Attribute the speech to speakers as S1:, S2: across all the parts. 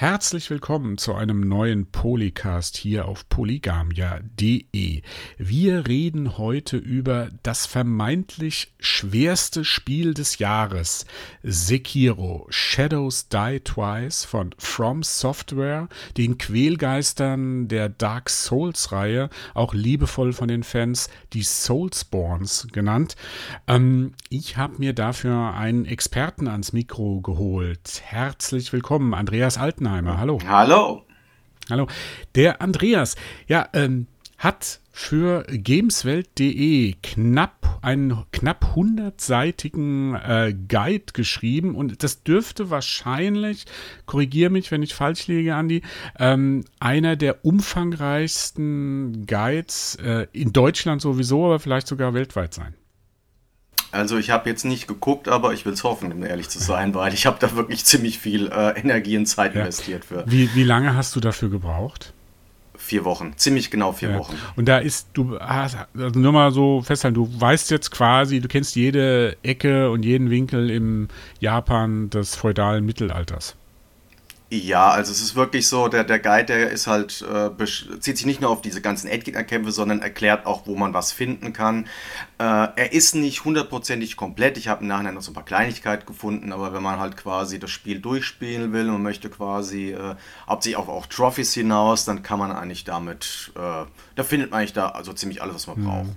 S1: Herzlich willkommen zu einem neuen Polycast hier auf polygamia.de. Wir reden heute über das vermeintlich schwerste Spiel des Jahres, Sekiro: Shadows Die Twice von From Software, den Quälgeistern der Dark Souls-Reihe, auch liebevoll von den Fans die Soulsborns genannt. Ich habe mir dafür einen Experten ans Mikro geholt. Herzlich willkommen, Andreas Altenheimer. Hallo.
S2: Hallo.
S1: Hallo. Der Andreas, hat für gameswelt.de einen knapp 100-seitigen Guide geschrieben und das dürfte wahrscheinlich, korrigiere mich, wenn ich falsch liege, Andi, einer der umfangreichsten Guides in Deutschland sowieso, aber vielleicht sogar weltweit sein.
S2: Also ich habe jetzt nicht geguckt, aber ich will es hoffen, um ehrlich zu sein, weil ich habe da wirklich ziemlich viel Energie und Zeit investiert für.
S1: Wie lange hast du dafür gebraucht?
S2: 4 Wochen, ziemlich genau 4 Wochen.
S1: Und da also nur mal so festhalten, du weißt jetzt quasi, du kennst jede Ecke und jeden Winkel im Japan des feudalen Mittelalters.
S2: Ja, also es ist wirklich so, der Guide, der ist halt, zieht sich nicht nur auf diese ganzen Endgegnerkämpfe, sondern erklärt auch, wo man was finden kann. Er ist nicht hundertprozentig komplett, ich habe im Nachhinein noch so ein paar Kleinigkeiten gefunden, aber wenn man halt quasi das Spiel durchspielen will und möchte quasi hauptsächlich auch Trophies hinaus, dann kann man eigentlich damit, da findet man eigentlich da also ziemlich alles, was man braucht.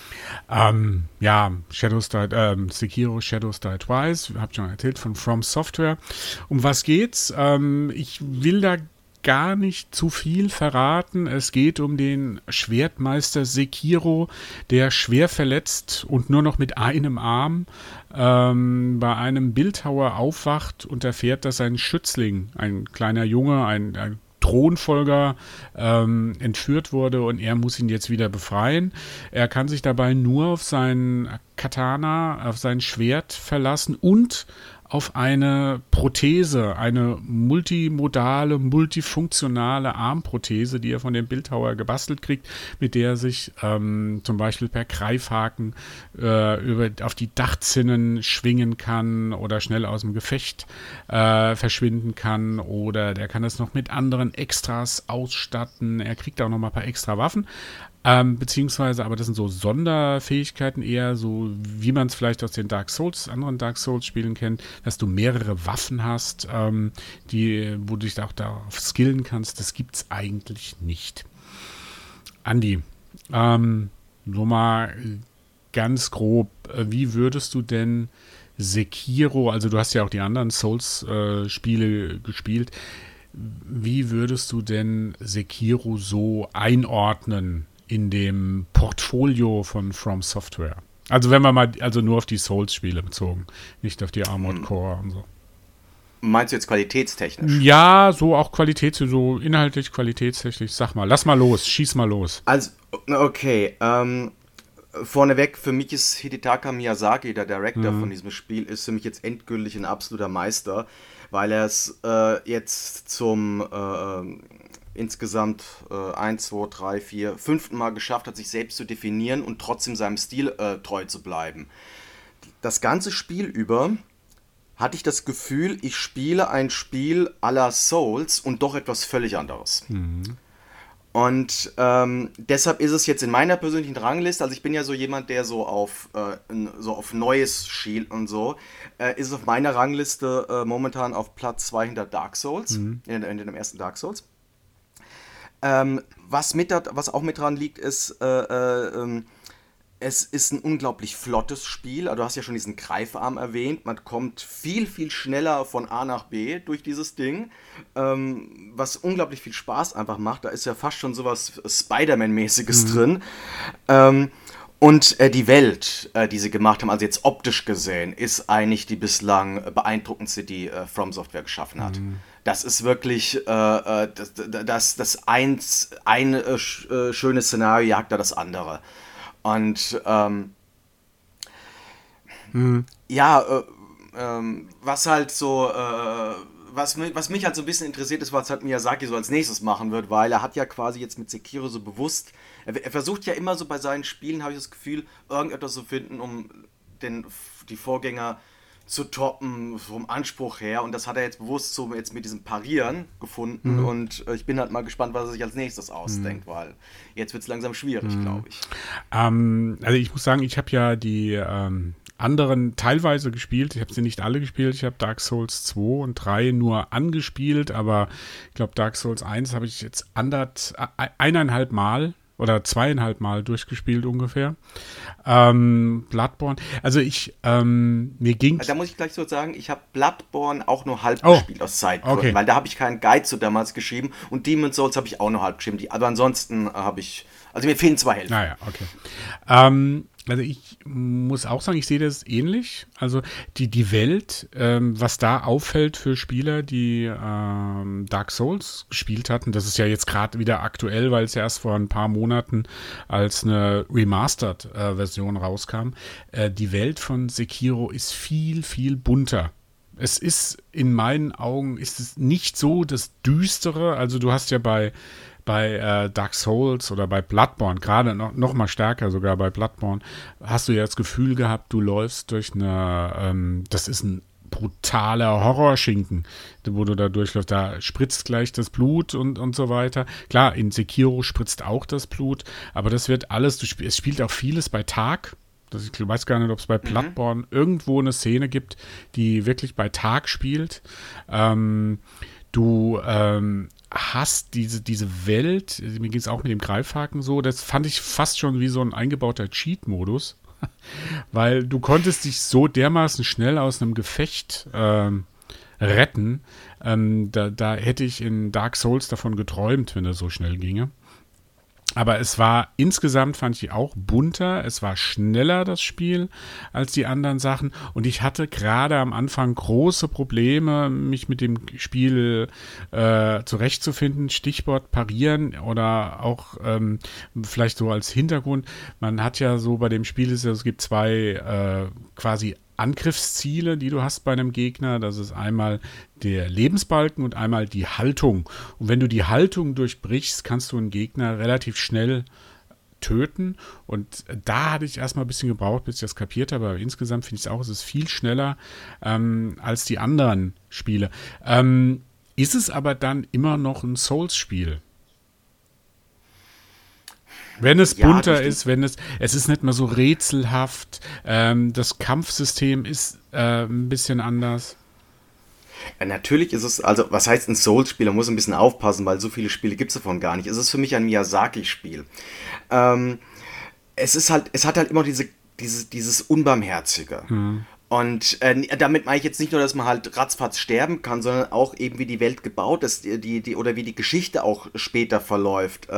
S1: Sekiro: Shadows Die Twice, habt schon erzählt, von From Software. Um was geht's? Ich will da gar nicht zu viel verraten. Es geht um den Schwertmeister Sekiro, der schwer verletzt und nur noch mit einem Arm bei einem Bildhauer aufwacht und erfährt, dass sein Schützling, ein kleiner Junge, ein Thronfolger entführt wurde und er muss ihn jetzt wieder befreien. Er kann sich dabei nur auf sein Katana, auf sein Schwert verlassen und auf eine Prothese, eine multimodale, multifunktionale Armprothese, die er von dem Bildhauer gebastelt kriegt, mit der er sich zum Beispiel per Greifhaken auf die Dachzinnen schwingen kann oder schnell aus dem Gefecht verschwinden kann, oder der kann es noch mit anderen Extras ausstatten. Er kriegt auch noch mal ein paar extra Waffen. Beziehungsweise, aber das sind so Sonderfähigkeiten eher, so wie man es vielleicht aus den anderen Dark Souls-Spielen kennt, dass du mehrere Waffen hast, wo du dich auch darauf skillen kannst. Das gibt's eigentlich nicht. Andi, so mal ganz grob, wie würdest du denn Sekiro, also du hast ja auch die anderen Souls-Spiele gespielt, wie würdest du denn Sekiro so einordnen in dem Portfolio von From Software? Also wenn wir mal, also nur auf die Souls-Spiele bezogen, nicht auf die Armored Core und so.
S2: Meinst du jetzt qualitätstechnisch?
S1: Ja, so auch so inhaltlich, qualitätstechnisch. Sag mal, lass mal los, schieß mal los.
S2: Also, okay, vorneweg, für mich ist Hidetaka Miyazaki, der Director von diesem Spiel, ist für mich jetzt endgültig ein absoluter Meister, weil er es jetzt zum insgesamt 1, 2, 3, 4, 5. Mal geschafft hat, sich selbst zu definieren und trotzdem seinem Stil treu zu bleiben. Das ganze Spiel über hatte ich das Gefühl, ich spiele ein Spiel à la Souls und doch etwas völlig anderes. Und deshalb ist es jetzt in meiner persönlichen Rangliste, also ich bin ja so jemand, der so auf Neues schielt und so, ist es auf meiner Rangliste momentan auf Platz 2 hinter Dark Souls, in dem ersten Dark Souls. Was auch mit dran liegt, ist, es ist ein unglaublich flottes Spiel. Also du hast ja schon diesen Greifarm erwähnt. Man kommt viel, viel schneller von A nach B durch dieses Ding, was unglaublich viel Spaß einfach macht. Da ist ja fast schon sowas Spider-Man-mäßiges drin. Und die Welt, die sie gemacht haben, also jetzt optisch gesehen, ist eigentlich die bislang beeindruckendste, die From Software geschaffen hat. Das ist wirklich ein schönes Szenario jagt da das andere. Und was halt so, was mich halt so ein bisschen interessiert ist, was halt Miyazaki so als nächstes machen wird, weil er hat ja quasi jetzt mit Sekiro so bewusst, er versucht ja immer so bei seinen Spielen, habe ich das Gefühl, irgendetwas zu finden, um die Vorgänger zu toppen vom Anspruch her, und das hat er jetzt bewusst so jetzt mit diesem Parieren gefunden, und ich bin halt mal gespannt, was er sich als nächstes ausdenkt, weil jetzt wird es langsam schwierig, glaube ich.
S1: Also ich muss sagen, ich habe ja die anderen teilweise gespielt. Ich habe sie nicht alle gespielt. Ich habe Dark Souls 2 und 3 nur angespielt, aber ich glaube, Dark Souls 1 habe ich jetzt 1,5 Mal oder 2,5 Mal durchgespielt ungefähr. Bloodborne, also mir ging.
S2: Da muss ich gleich so sagen, ich habe Bloodborne auch nur halb gespielt aus Zeitgründen,
S1: okay.
S2: weil da habe ich keinen Guide zu damals geschrieben, und Demon's Souls habe ich auch nur halb geschrieben. Aber ansonsten habe ich, also mir fehlen 2 Hälften.
S1: Naja, okay. Also ich muss auch sagen, ich sehe das ähnlich. Also die Welt, was da auffällt für Spieler, die Dark Souls gespielt hatten, das ist ja jetzt gerade wieder aktuell, weil es ja erst vor ein paar Monaten als eine Remastered-Version rauskam. Die Welt von Sekiro ist viel, viel bunter. Es ist in meinen Augen ist es nicht so das Düstere. Also du hast ja bei Dark Souls oder bei Bloodborne, gerade noch mal stärker sogar bei Bloodborne, hast du ja das Gefühl gehabt, du läufst durch das ist ein brutaler Horrorschinken, wo du da durchläufst. Da spritzt gleich das Blut und so weiter. Klar, in Sekiro spritzt auch das Blut, aber das wird alles, es spielt auch vieles bei Tag. Ich weiß gar nicht, ob es bei Bloodborne irgendwo eine Szene gibt, die wirklich bei Tag spielt. Du hast diese Welt, mir ging es auch mit dem Greifhaken so, das fand ich fast schon wie so ein eingebauter Cheat-Modus, weil du konntest dich so dermaßen schnell aus einem Gefecht retten. Da hätte ich in Dark Souls davon geträumt, wenn das so schnell ginge. Aber es war insgesamt, fand ich auch bunter, es war schneller, das Spiel, als die anderen Sachen. Und ich hatte gerade am Anfang große Probleme, mich mit dem Spiel zurechtzufinden. Stichwort Parieren oder auch vielleicht so als Hintergrund. Man hat ja so bei dem Spiel, es gibt 2 quasi Angriffsziele, die du hast bei einem Gegner. Das ist einmal der Lebensbalken und einmal die Haltung. Und wenn du die Haltung durchbrichst, kannst du einen Gegner relativ schnell töten. Und da hatte ich erstmal ein bisschen gebraucht, bis ich das kapiert habe. Aber insgesamt finde ich es auch, es ist viel schneller als die anderen Spiele. Ist es aber dann immer noch ein Souls-Spiel? Wenn es bunter ist, es ist nicht mehr so rätselhaft, das Kampfsystem ist ein bisschen anders.
S2: Natürlich ist es, also was heißt ein Souls-Spiel? Man muss ein bisschen aufpassen, weil so viele Spiele gibt es davon gar nicht. Es ist für mich ein Miyazaki-Spiel. Es hat halt immer dieses Unbarmherzige. Und damit meine ich jetzt nicht nur, dass man halt ratzfatz sterben kann, sondern auch eben, wie die Welt gebaut ist, oder wie die Geschichte auch später verläuft.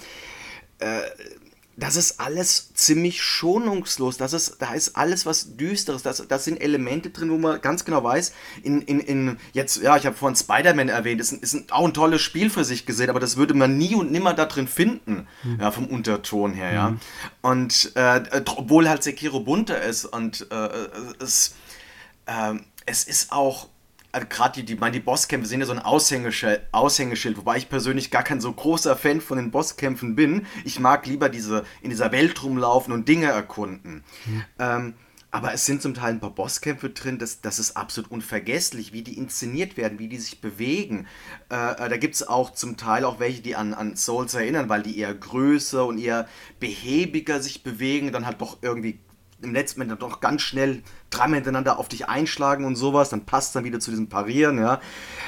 S2: Das ist alles ziemlich schonungslos. Da ist alles was Düsteres. Das sind Elemente drin, wo man ganz genau weiß, jetzt, ja, ich habe vorhin Spider-Man erwähnt, ist auch ein tolles Spiel für sich gesehen, aber das würde man nie und nimmer da drin finden, ja, vom Unterton her, ja. Und obwohl halt Sekiro bunter ist, und es ist auch, gerade die Bosskämpfe sind ja so ein Aushängeschild, wobei ich persönlich gar kein so großer Fan von den Bosskämpfen bin. Ich mag lieber in dieser Welt rumlaufen und Dinge erkunden. Aber es sind zum Teil ein paar Bosskämpfe drin, das ist absolut unvergesslich, wie die inszeniert werden, wie die sich bewegen. Da gibt es auch zum Teil auch welche, die an Souls erinnern, weil die eher größer und eher behäbiger sich bewegen, dann halt doch irgendwie im letzten Moment dann doch ganz schnell 3 hintereinander auf dich einschlagen und sowas, dann passt dann wieder zu diesem Parieren, ja.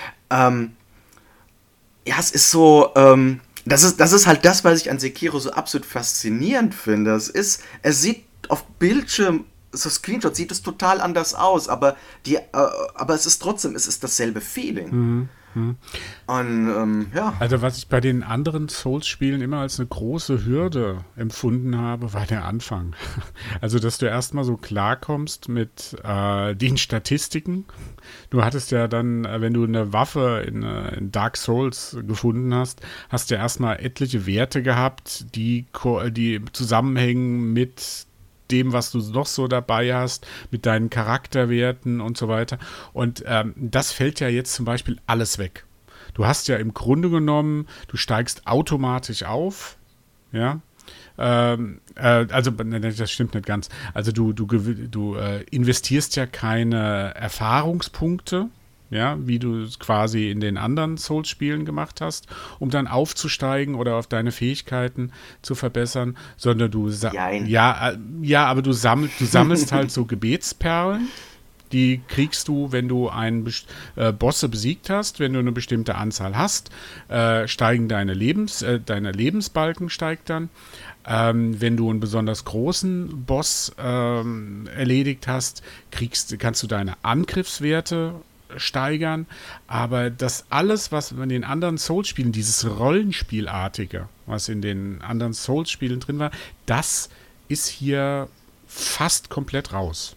S2: Ja, es ist so, das ist halt das, was ich an Sekiro so absolut faszinierend finde. Es sieht auf Bildschirm, so Screenshots sieht es total anders aus, aber es ist trotzdem, es ist dasselbe Feeling. Und ja.
S1: Also was ich bei den anderen Souls-Spielen immer als eine große Hürde empfunden habe, war der Anfang. Also dass du erstmal so klarkommst mit den Statistiken. Du hattest ja dann, wenn du eine Waffe in Dark Souls gefunden hast, hast du ja erstmal etliche Werte gehabt, die zusammenhängen mit dem, was du noch so dabei hast, mit deinen Charakterwerten und so weiter. Und das fällt ja jetzt zum Beispiel alles weg. Du hast ja im Grunde genommen, du steigst automatisch auf, ja, Also das stimmt nicht ganz. Also du investierst ja keine Erfahrungspunkte, ja, wie du es quasi in den anderen Souls-Spielen gemacht hast, um dann aufzusteigen oder auf deine Fähigkeiten zu verbessern, sondern
S2: Jein.
S1: aber du sammelst halt so Gebetsperlen. Die kriegst du, wenn du Bosse besiegt hast, wenn du eine bestimmte Anzahl hast, steigen deine Lebensbalken steigt dann. Wenn du einen besonders großen Boss erledigt hast, kannst du deine Angriffswerte steigern. Aber das alles, was in den anderen Souls-Spielen, dieses Rollenspielartige, was in den anderen Souls-Spielen drin war, das ist hier fast komplett raus.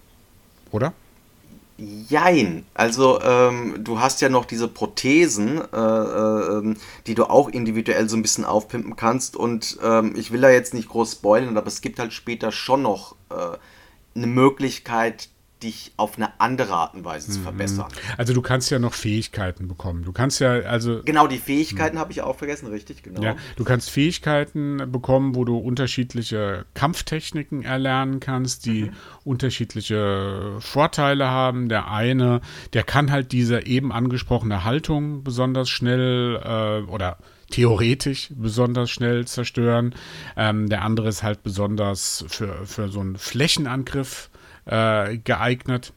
S2: Jein. Also, du hast ja noch diese Prothesen, die du auch individuell so ein bisschen aufpimpen kannst. Und ich will da jetzt nicht groß spoilern, aber es gibt halt später schon noch eine Möglichkeit, dich auf eine andere Art und Weise zu verbessern.
S1: Also du kannst ja noch Fähigkeiten bekommen. Du kannst ja, also
S2: Genau, die Fähigkeiten habe ich auch vergessen, richtig, genau.
S1: ja, du kannst Fähigkeiten bekommen, wo du unterschiedliche Kampftechniken erlernen kannst, die unterschiedliche Vorteile haben. Der eine, der kann halt diese eben angesprochene Haltung besonders schnell oder theoretisch besonders schnell zerstören. Der andere ist halt besonders für so einen Flächenangriff geeignet.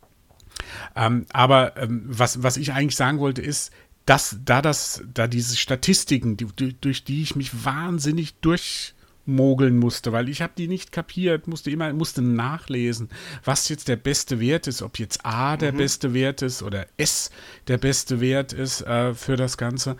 S1: Aber was ich eigentlich sagen wollte, ist, dass da diese Statistiken, durch die ich mich wahnsinnig durchmogeln musste, weil ich habe die nicht kapiert, musste nachlesen, was jetzt der beste Wert ist, ob jetzt A der beste Wert ist oder S der beste Wert ist für das Ganze.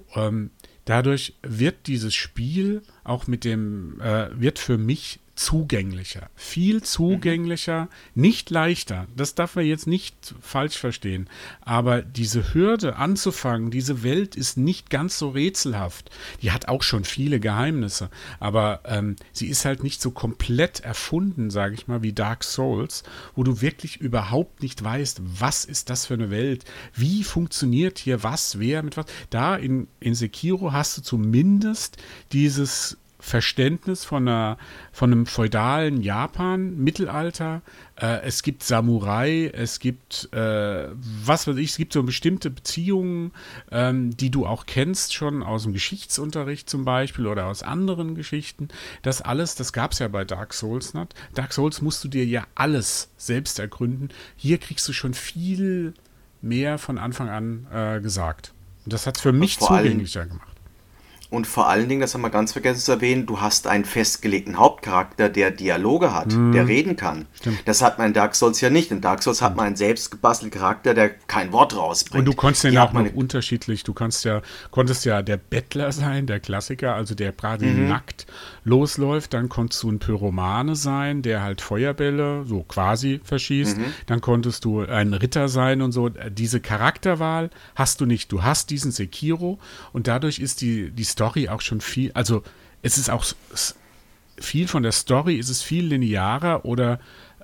S1: Dadurch wird dieses Spiel auch wird für mich zugänglicher, viel zugänglicher, nicht leichter. Das darf man jetzt nicht falsch verstehen. Aber diese Hürde anzufangen, diese Welt ist nicht ganz so rätselhaft. Die hat auch schon viele Geheimnisse, aber sie ist halt nicht so komplett erfunden, sage ich mal, wie Dark Souls, wo du wirklich überhaupt nicht weißt, was ist das für eine Welt, wie funktioniert hier was, wer mit was. Da in Sekiro hast du zumindest dieses Verständnis von einem feudalen Japan, Mittelalter. Es gibt Samurai, es gibt was weiß ich, es gibt so bestimmte Beziehungen, die du auch kennst schon aus dem Geschichtsunterricht zum Beispiel oder aus anderen Geschichten. Das alles, das gab es ja bei Dark Souls nicht. Dark Souls musst du dir ja alles selbst ergründen. Hier kriegst du schon viel mehr von Anfang an gesagt. Und das hat es für mich zugänglicher gemacht.
S2: Und vor allen Dingen, das haben wir ganz vergessen zu erwähnen, du hast einen festgelegten Hauptcharakter, der Dialoge hat, der reden kann.
S1: Stimmt.
S2: Das hat man in Dark Souls ja nicht. In Dark Souls hat man einen selbst gebastelten Charakter, der kein Wort rausbringt.
S1: Und du konntest den auch noch unterschiedlich, konntest ja der Bettler sein, der Klassiker, also der gerade nackt losläuft, dann konntest du ein Pyromane sein, der halt Feuerbälle so quasi verschießt, dann konntest du ein Ritter sein und so. Diese Charakterwahl hast du nicht. Du hast diesen Sekiro und dadurch ist die Story auch schon viel, also es ist auch viel von der Story, ist es viel linearer oder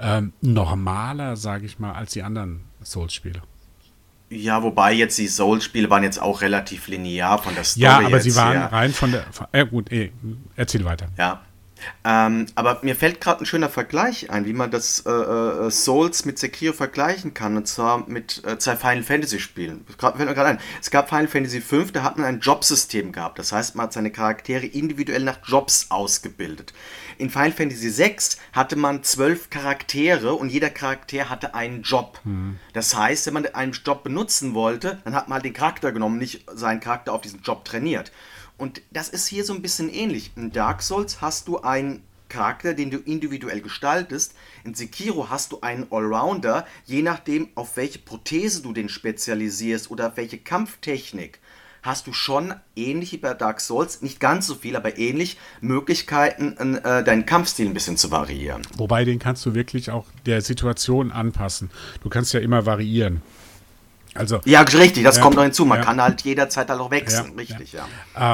S1: normaler, sage ich mal, als die anderen Souls-Spiele.
S2: Ja, wobei jetzt die Souls-Spiele waren jetzt auch relativ linear von der Story.
S1: Ja, aber
S2: jetzt
S1: sie waren
S2: her.
S1: rein von der, gut, erzähl weiter.
S2: Ja. Aber mir fällt gerade ein schöner Vergleich ein, wie man das Souls mit Sekiro vergleichen kann, und zwar mit zwei Final Fantasy Spielen. Fällt mir gerade ein. Es gab Final Fantasy V, da hat man ein Jobsystem gehabt. Das heißt, man hat seine Charaktere individuell nach Jobs ausgebildet. In Final Fantasy VI hatte man 12 Charaktere und jeder Charakter hatte einen Job. Das heißt, wenn man einen Job benutzen wollte, dann hat man halt den Charakter genommen, nicht seinen Charakter auf diesen Job trainiert. Und das ist hier so ein bisschen ähnlich. In Dark Souls hast du einen Charakter, den du individuell gestaltest. In Sekiro hast du einen Allrounder, je nachdem, auf welche Prothese du den spezialisierst oder auf welche Kampftechnik, hast du schon, ähnlich wie bei Dark Souls, nicht ganz so viel, aber ähnlich, Möglichkeiten, deinen Kampfstil ein bisschen zu variieren.
S1: Wobei, den kannst du wirklich auch der Situation anpassen. Du kannst ja immer variieren. Also,
S2: ja, richtig, das kommt noch hinzu. Man kann halt jederzeit halt auch wechseln, richtig, ja.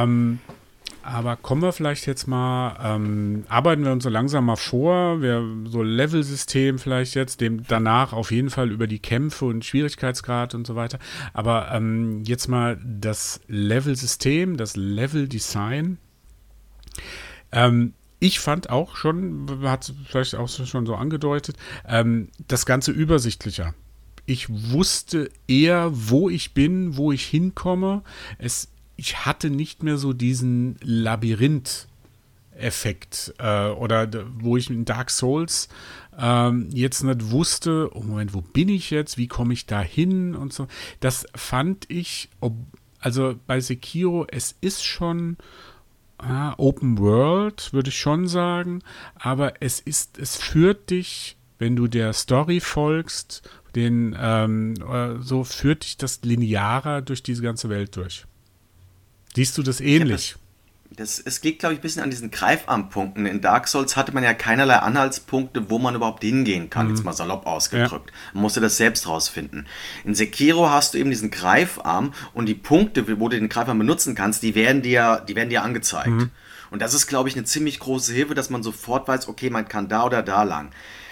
S1: Aber kommen wir vielleicht jetzt mal, arbeiten wir uns so langsam mal vor, so Level-System vielleicht jetzt, danach auf jeden Fall über die Kämpfe und Schwierigkeitsgrad und so weiter. Aber jetzt mal das Level-System, das Level-Design. ich fand auch schon, hat vielleicht auch schon so angedeutet, das Ganze übersichtlicher. Ich wusste eher, wo ich bin, wo ich hinkomme. Ich hatte nicht mehr so diesen Labyrinth-Effekt oder wo ich in Dark Souls jetzt nicht wusste, oh Moment, wo bin ich jetzt, wie komme ich da hin und so. Das fand ich, also bei Sekiro, es ist schon Open World, würde ich schon sagen, aber es führt dich, wenn du der Story folgst, so führt dich das linearer durch diese ganze Welt durch. Siehst du das ähnlich?
S2: Es liegt, glaube ich, ein bisschen an diesen Greifarmpunkten. In Dark Souls hatte man ja keinerlei Anhaltspunkte, wo man überhaupt hingehen kann, jetzt mal salopp ausgedrückt. Man musste das selbst rausfinden. In Sekiro hast du eben diesen Greifarm und die Punkte, wo du den Greifarm benutzen kannst, die werden dir angezeigt. Und das ist, glaube ich, eine ziemlich große Hilfe, dass man sofort weiß, okay, man kann da oder da lang.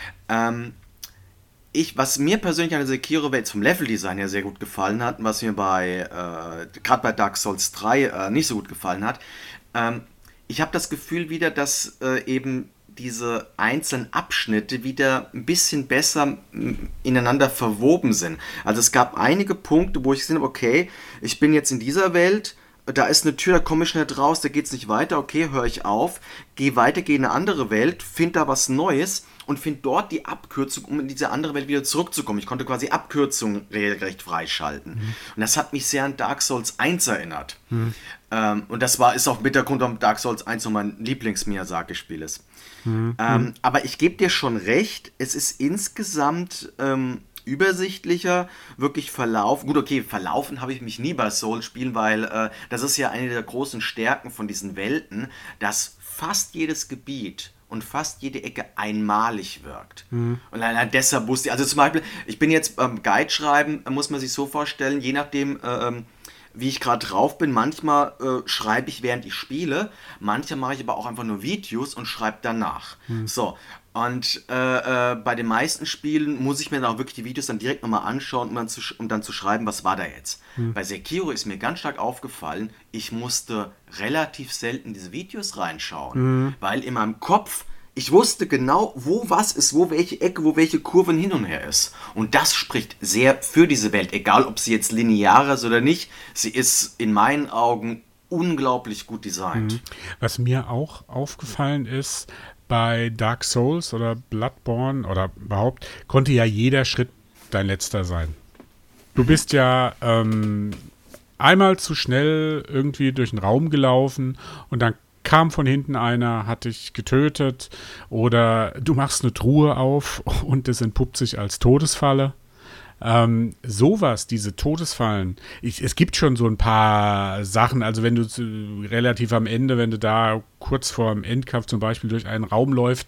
S2: Was mir persönlich an der Sekiro-Welt vom Leveldesign her sehr gut gefallen hat und was mir gerade bei Dark Souls 3 nicht so gut gefallen hat, ich habe das Gefühl wieder, dass eben diese einzelnen Abschnitte wieder ein bisschen besser ineinander verwoben sind. Also es gab einige Punkte, wo ich gesehen habe, okay, ich bin jetzt in dieser Welt, da ist eine Tür, da komme ich schnell raus, da geht es nicht weiter, okay, höre ich auf, gehe weiter, gehe in eine andere Welt, finde da was Neues und finde dort die Abkürzung, um in diese andere Welt wieder zurückzukommen. Ich konnte quasi Abkürzungen regelrecht freischalten. Und das hat mich sehr an Dark Souls 1 erinnert. Und das ist auch mit der Grund, warum Dark Souls 1 so mein Lieblings-Miyazaki-Spiel ist. Aber ich gebe dir schon recht, es ist insgesamt übersichtlicher, wirklich verlaufen. Gut, okay, verlaufen habe ich mich nie bei Souls-Spielen, weil das ist ja eine der großen Stärken von diesen Welten, dass fast jedes Gebiet und fast jede Ecke einmalig wirkt. Und allein deshalb wusste ich, also zum Beispiel, ich bin jetzt beim Guide schreiben, muss man sich so vorstellen, je nachdem, wie ich gerade drauf bin, manchmal schreibe ich, während ich spiele, manchmal mache ich aber auch einfach nur Videos und schreibe danach. So, und bei den meisten Spielen muss ich mir dann auch wirklich die Videos dann direkt nochmal anschauen, um dann zu schreiben, was war da jetzt. Bei Sekiro ist mir ganz stark aufgefallen, ich musste relativ selten diese Videos reinschauen, weil in meinem Kopf, ich wusste genau, wo was ist, wo welche Ecke, wo welche Kurven hin und her ist. Und das spricht sehr für diese Welt, egal ob sie jetzt linear ist oder nicht. Sie ist in meinen Augen unglaublich gut designt.
S1: Was mir auch aufgefallen ist, bei Dark Souls oder Bloodborne oder überhaupt, konnte ja jeder Schritt dein letzter sein. Du bist ja einmal zu schnell irgendwie durch den Raum gelaufen und dann kam von hinten einer, hat dich getötet oder du machst eine Truhe auf und es entpuppt sich als Todesfalle. Sowas, diese Todesfallen, es gibt schon so ein paar Sachen, also wenn du relativ am Ende, wenn du da kurz vor dem Endkampf zum Beispiel durch einen Raum läufst,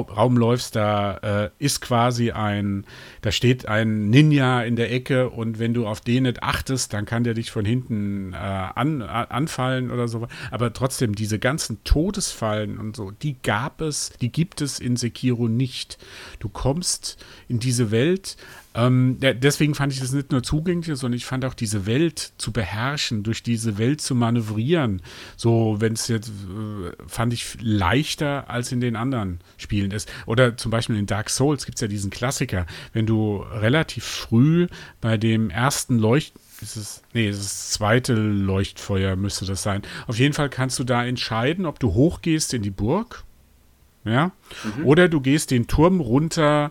S1: da ist quasi da steht ein Ninja in der Ecke und wenn du auf den nicht achtest, dann kann der dich von hinten anfallen oder so. Aber trotzdem, diese ganzen Todesfallen und so, die gibt es in Sekiro nicht. Du kommst in diese Welt. Deswegen fand ich das nicht nur zugänglich, sondern ich fand auch diese Welt zu beherrschen, durch diese Welt zu manövrieren. So, wenn es jetzt, fand ich leichter als in den anderen Spielen ist. Oder zum Beispiel in Dark Souls gibt es ja diesen Klassiker, wenn du relativ früh bei dem ersten das zweite Leuchtfeuer müsste das sein. Auf jeden Fall kannst du da entscheiden, ob du hochgehst in die Burg, ja, oder du gehst den Turm runter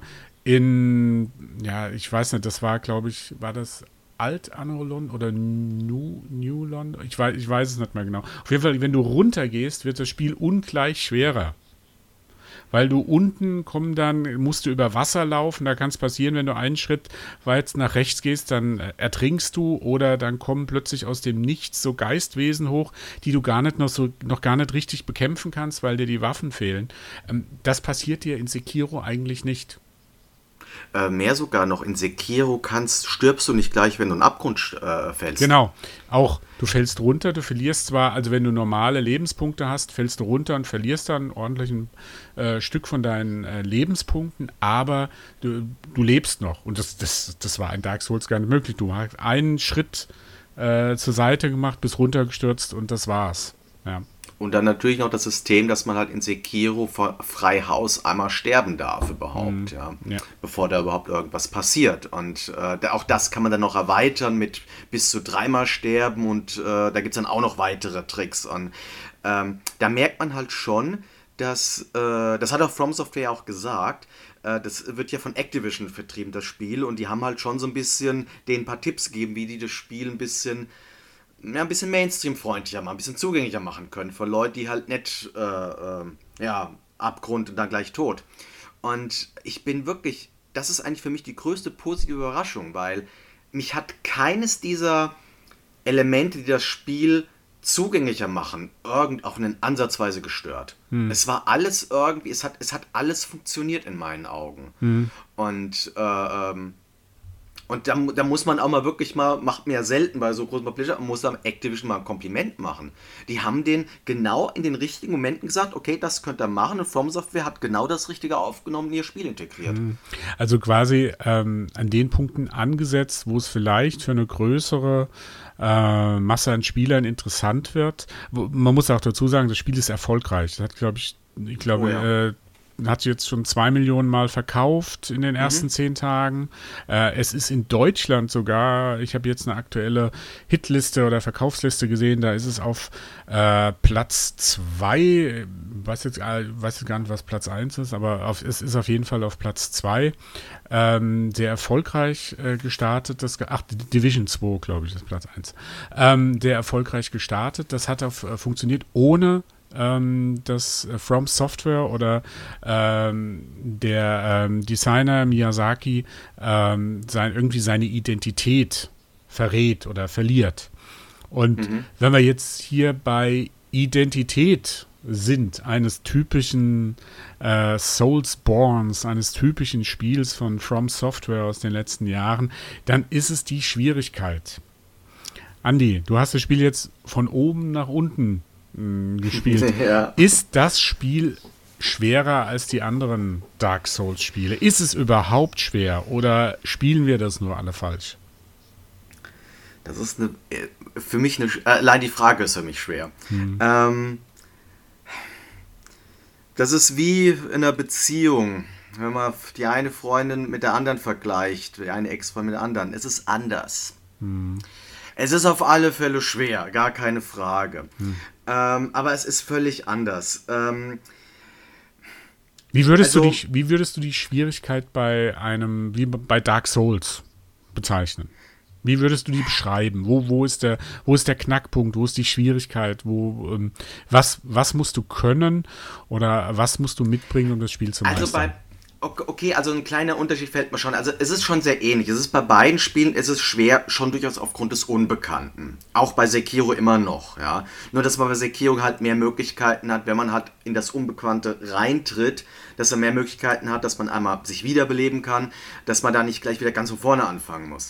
S1: ich weiß nicht, das war, glaube ich, war das Alt-Anno London oder New London? Ich weiß es nicht mehr genau. Auf jeden Fall, wenn du runtergehst, wird das Spiel ungleich schwerer. Weil du unten musst du über Wasser laufen, da kann es passieren, wenn du einen Schritt weit nach rechts gehst, dann ertrinkst du oder dann kommen plötzlich aus dem Nichts so Geistwesen hoch, die du noch gar nicht richtig bekämpfen kannst, weil dir die Waffen fehlen. Das passiert dir in Sekiro eigentlich nicht.
S2: Mehr sogar noch, in Sekiro stirbst du nicht gleich, wenn du in den Abgrund fällst.
S1: Genau, auch. Du fällst runter, du verlierst zwar, also wenn du normale Lebenspunkte hast, fällst du runter und verlierst dann ein ordentliches Stück von deinen Lebenspunkten, aber du lebst noch. Und das war in Dark Souls gar nicht möglich. Du hast einen Schritt zur Seite gemacht, bist runtergestürzt und das war's. Ja.
S2: Und dann natürlich noch das System, dass man halt in Sekiro frei Haus einmal sterben darf überhaupt, ja, bevor da überhaupt irgendwas passiert. Und auch das kann man dann noch erweitern mit bis zu 3-mal sterben und da gibt es dann auch noch weitere Tricks. Und da merkt man halt schon, dass, das hat auch From Software auch gesagt, das wird ja von Activision vertrieben, das Spiel, und die haben halt schon so ein bisschen denen ein paar Tipps gegeben, wie die das Spiel ein bisschen Mainstream-freundlicher, mal ein bisschen zugänglicher machen können für Leute, die halt nicht, Abgrund und dann gleich tot. Und ich bin wirklich, das ist eigentlich für mich die größte positive Überraschung, weil mich hat keines dieser Elemente, die das Spiel zugänglicher machen, auch in ansatzweise gestört. Es war alles irgendwie, es hat alles funktioniert in meinen Augen. Und da muss man auch mal wirklich mal, macht mir ja selten bei so großen Publisher, man muss am Activision mal ein Kompliment machen. Die haben den genau in den richtigen Momenten gesagt, okay, das könnt ihr machen, und From Software hat genau das Richtige aufgenommen, in ihr Spiel integriert.
S1: Also quasi an den Punkten angesetzt, wo es vielleicht für eine größere Masse an Spielern interessant wird. Man muss auch dazu sagen, das Spiel ist erfolgreich. Das hat, hat jetzt schon 2 Millionen Mal verkauft in den ersten 10 Tagen. Es ist in Deutschland sogar, ich habe jetzt eine aktuelle Hitliste oder Verkaufsliste gesehen, da ist es auf Platz 2, weiß jetzt gar nicht, was Platz 1 ist, aber es ist auf jeden Fall auf Platz 2. Sehr erfolgreich gestartet, Division 2, glaube ich, ist Platz 1. Sehr erfolgreich gestartet, das hat funktioniert ohne dass From Software oder der Designer Miyazaki irgendwie seine Identität verrät oder verliert. Und wenn wir jetzt hier bei Identität sind, eines typischen Soulsborns, eines typischen Spiels von From Software aus den letzten Jahren, dann ist es die Schwierigkeit. Andi, du hast das Spiel jetzt von oben nach unten gespielt. Ja. Ist das Spiel schwerer als die anderen Dark Souls-Spiele? Ist es überhaupt schwer oder spielen wir das nur alle falsch?
S2: Das ist für mich allein die Frage ist für mich schwer. Das ist wie in einer Beziehung, wenn man die eine Freundin mit der anderen vergleicht, die eine Ex-Freundin mit der anderen. Es ist anders. Es ist auf alle Fälle schwer, gar keine Frage. Aber es ist völlig anders.
S1: Wie würdest du die Schwierigkeit wie bei Dark Souls bezeichnen? Wie würdest du die beschreiben? Wo ist der Knackpunkt? Wo ist die Schwierigkeit? Was musst du können oder was musst du mitbringen, um das Spiel zu meistern?
S2: Okay, also ein kleiner Unterschied fällt mir schon. Also es ist schon sehr ähnlich. Es ist bei beiden Spielen schwer, schon durchaus aufgrund des Unbekannten. Auch bei Sekiro immer noch, ja. Nur, dass man bei Sekiro halt mehr Möglichkeiten hat, wenn man halt in das Unbekannte reintritt, dass er mehr Möglichkeiten hat, dass man einmal sich wiederbeleben kann, dass man da nicht gleich wieder ganz von vorne anfangen muss.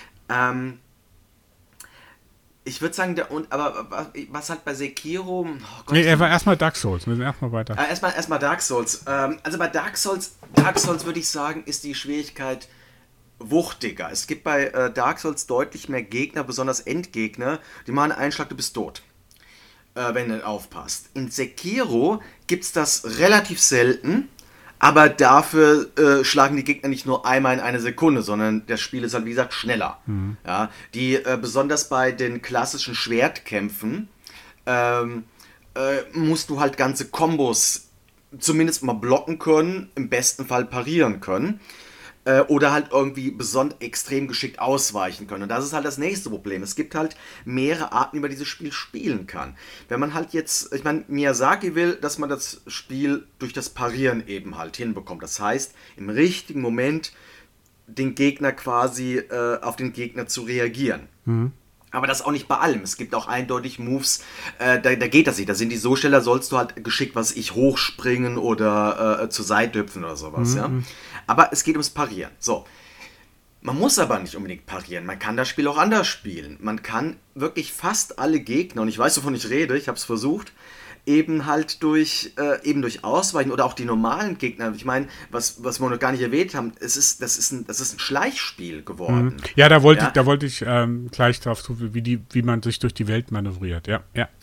S2: Ich würde sagen, aber was halt bei Sekiro...
S1: er war erstmal Dark Souls. Wir sind erstmal weiter.
S2: Erstmal Dark Souls. Also bei Dark Souls würde ich sagen, ist die Schwierigkeit wuchtiger. Es gibt bei Dark Souls deutlich mehr Gegner, besonders Endgegner, die machen einen Schlag, du bist tot. Wenn du nicht aufpasst. In Sekiro gibt es das relativ selten, aber dafür schlagen die Gegner nicht nur einmal in eine Sekunde, sondern das Spiel ist halt, wie gesagt, schneller. Ja, besonders bei den klassischen Schwertkämpfen musst du halt ganze Kombos zumindest mal blocken können, im besten Fall parieren können. Oder halt irgendwie extrem geschickt ausweichen können. Und das ist halt das nächste Problem. Es gibt halt mehrere Arten, wie man dieses Spiel spielen kann. Wenn man halt jetzt, ich meine, Miyazaki will, dass man das Spiel durch das Parieren eben halt hinbekommt. Das heißt, im richtigen Moment den Gegner quasi auf den Gegner zu reagieren. Aber das auch nicht bei allem. Es gibt auch eindeutig Moves, da geht das nicht. Da sind die so schnell, da sollst du halt geschickt, hochspringen oder zur Seite hüpfen oder sowas. Ja? Aber es geht ums Parieren. So. Man muss aber nicht unbedingt parieren. Man kann das Spiel auch anders spielen. Man kann wirklich fast alle Gegner, und ich weiß, wovon ich rede, ich habe es versucht, eben halt durch Ausweichen oder auch die normalen Gegner. Ich meine, was wir noch gar nicht erwähnt haben, das ist ein Schleichspiel geworden.
S1: Ja, da wollte ich gleich drauf tun, wie man sich durch die Welt manövriert. Ja.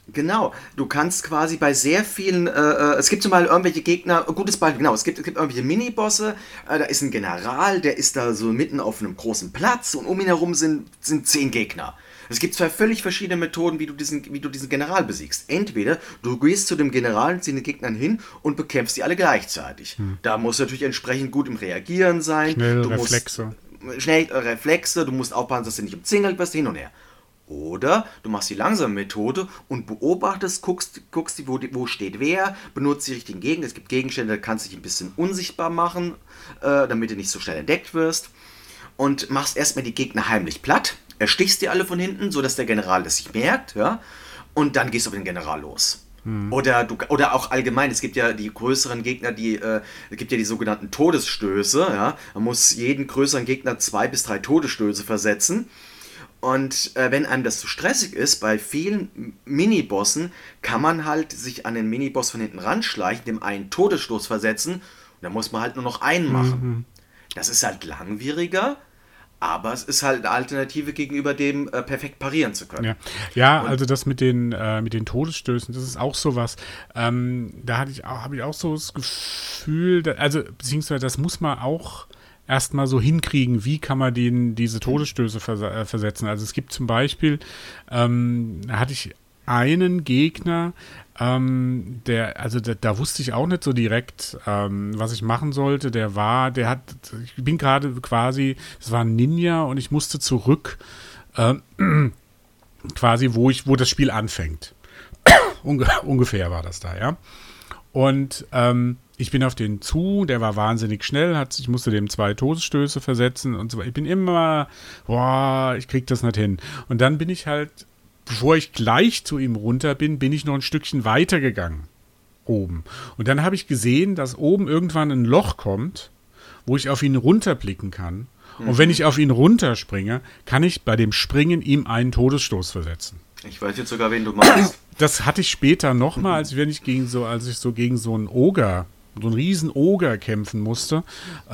S2: Genau, du kannst quasi bei sehr vielen, es gibt zum Beispiel irgendwelche Gegner, gutes Beispiel, genau, es gibt irgendwelche Minibosse, da ist ein General, der ist da so mitten auf einem großen Platz und um ihn herum sind 10 Gegner. Es gibt zwei völlig verschiedene Methoden, wie du diesen General besiegst. Entweder du gehst zu dem General, zu den Gegnern hin und bekämpfst die alle gleichzeitig. Da musst du natürlich entsprechend gut im Reagieren sein.
S1: Schnell
S2: Du
S1: Reflexe.
S2: musst schnell Reflexe, du musst aufpassen, dass du nicht umzingelt wirst, hin und her. Oder du machst die langsame Methode und beobachtest, guckst wo steht wer, benutzt die richtigen Gegenstände. Es gibt Gegenstände, da kannst du dich ein bisschen unsichtbar machen, damit du nicht so schnell entdeckt wirst. Und machst erstmal die Gegner heimlich platt, erstichst die alle von hinten, sodass der General es sich merkt, ja, und dann gehst du auf den General los. Oder auch allgemein, es gibt ja die größeren Gegner, es gibt ja die sogenannten Todesstöße, ja. Man muss jeden größeren Gegner 2 bis 3 Todesstöße versetzen. Und wenn einem das zu stressig ist, bei vielen Minibossen kann man halt sich an den Miniboss von hinten ranschleichen, dem einen Todesstoß versetzen und dann muss man halt nur noch einen machen. Das ist halt langwieriger, aber es ist halt eine Alternative gegenüber dem perfekt parieren zu können.
S1: Ja, also das mit den Todesstößen, das ist auch sowas. Da habe ich auch so das Gefühl, beziehungsweise das muss man auch erstmal so hinkriegen, wie kann man diese Todesstöße versetzen. Also es gibt zum Beispiel, da hatte ich einen Gegner, da wusste ich auch nicht so direkt, was ich machen sollte. Ich bin gerade quasi, es war ein Ninja und ich musste zurück, quasi, wo das Spiel anfängt. Ungefähr war das da, ja. Und ich bin auf den zu, der war wahnsinnig schnell, ich musste dem 2 Todesstöße versetzen und so weiter. Ich bin immer, ich krieg das nicht hin. Und dann bin ich halt, bevor ich gleich zu ihm runter bin ich noch ein Stückchen weiter gegangen. Oben. Und dann habe ich gesehen, dass oben irgendwann ein Loch kommt, wo ich auf ihn runterblicken kann. Und wenn ich auf ihn runterspringe, kann ich bei dem Springen ihm einen Todesstoß versetzen.
S2: Ich weiß jetzt sogar, wen du meinst.
S1: Das hatte ich später nochmal, als ich gegen so einen Oger, so einen riesen Oger kämpfen musste.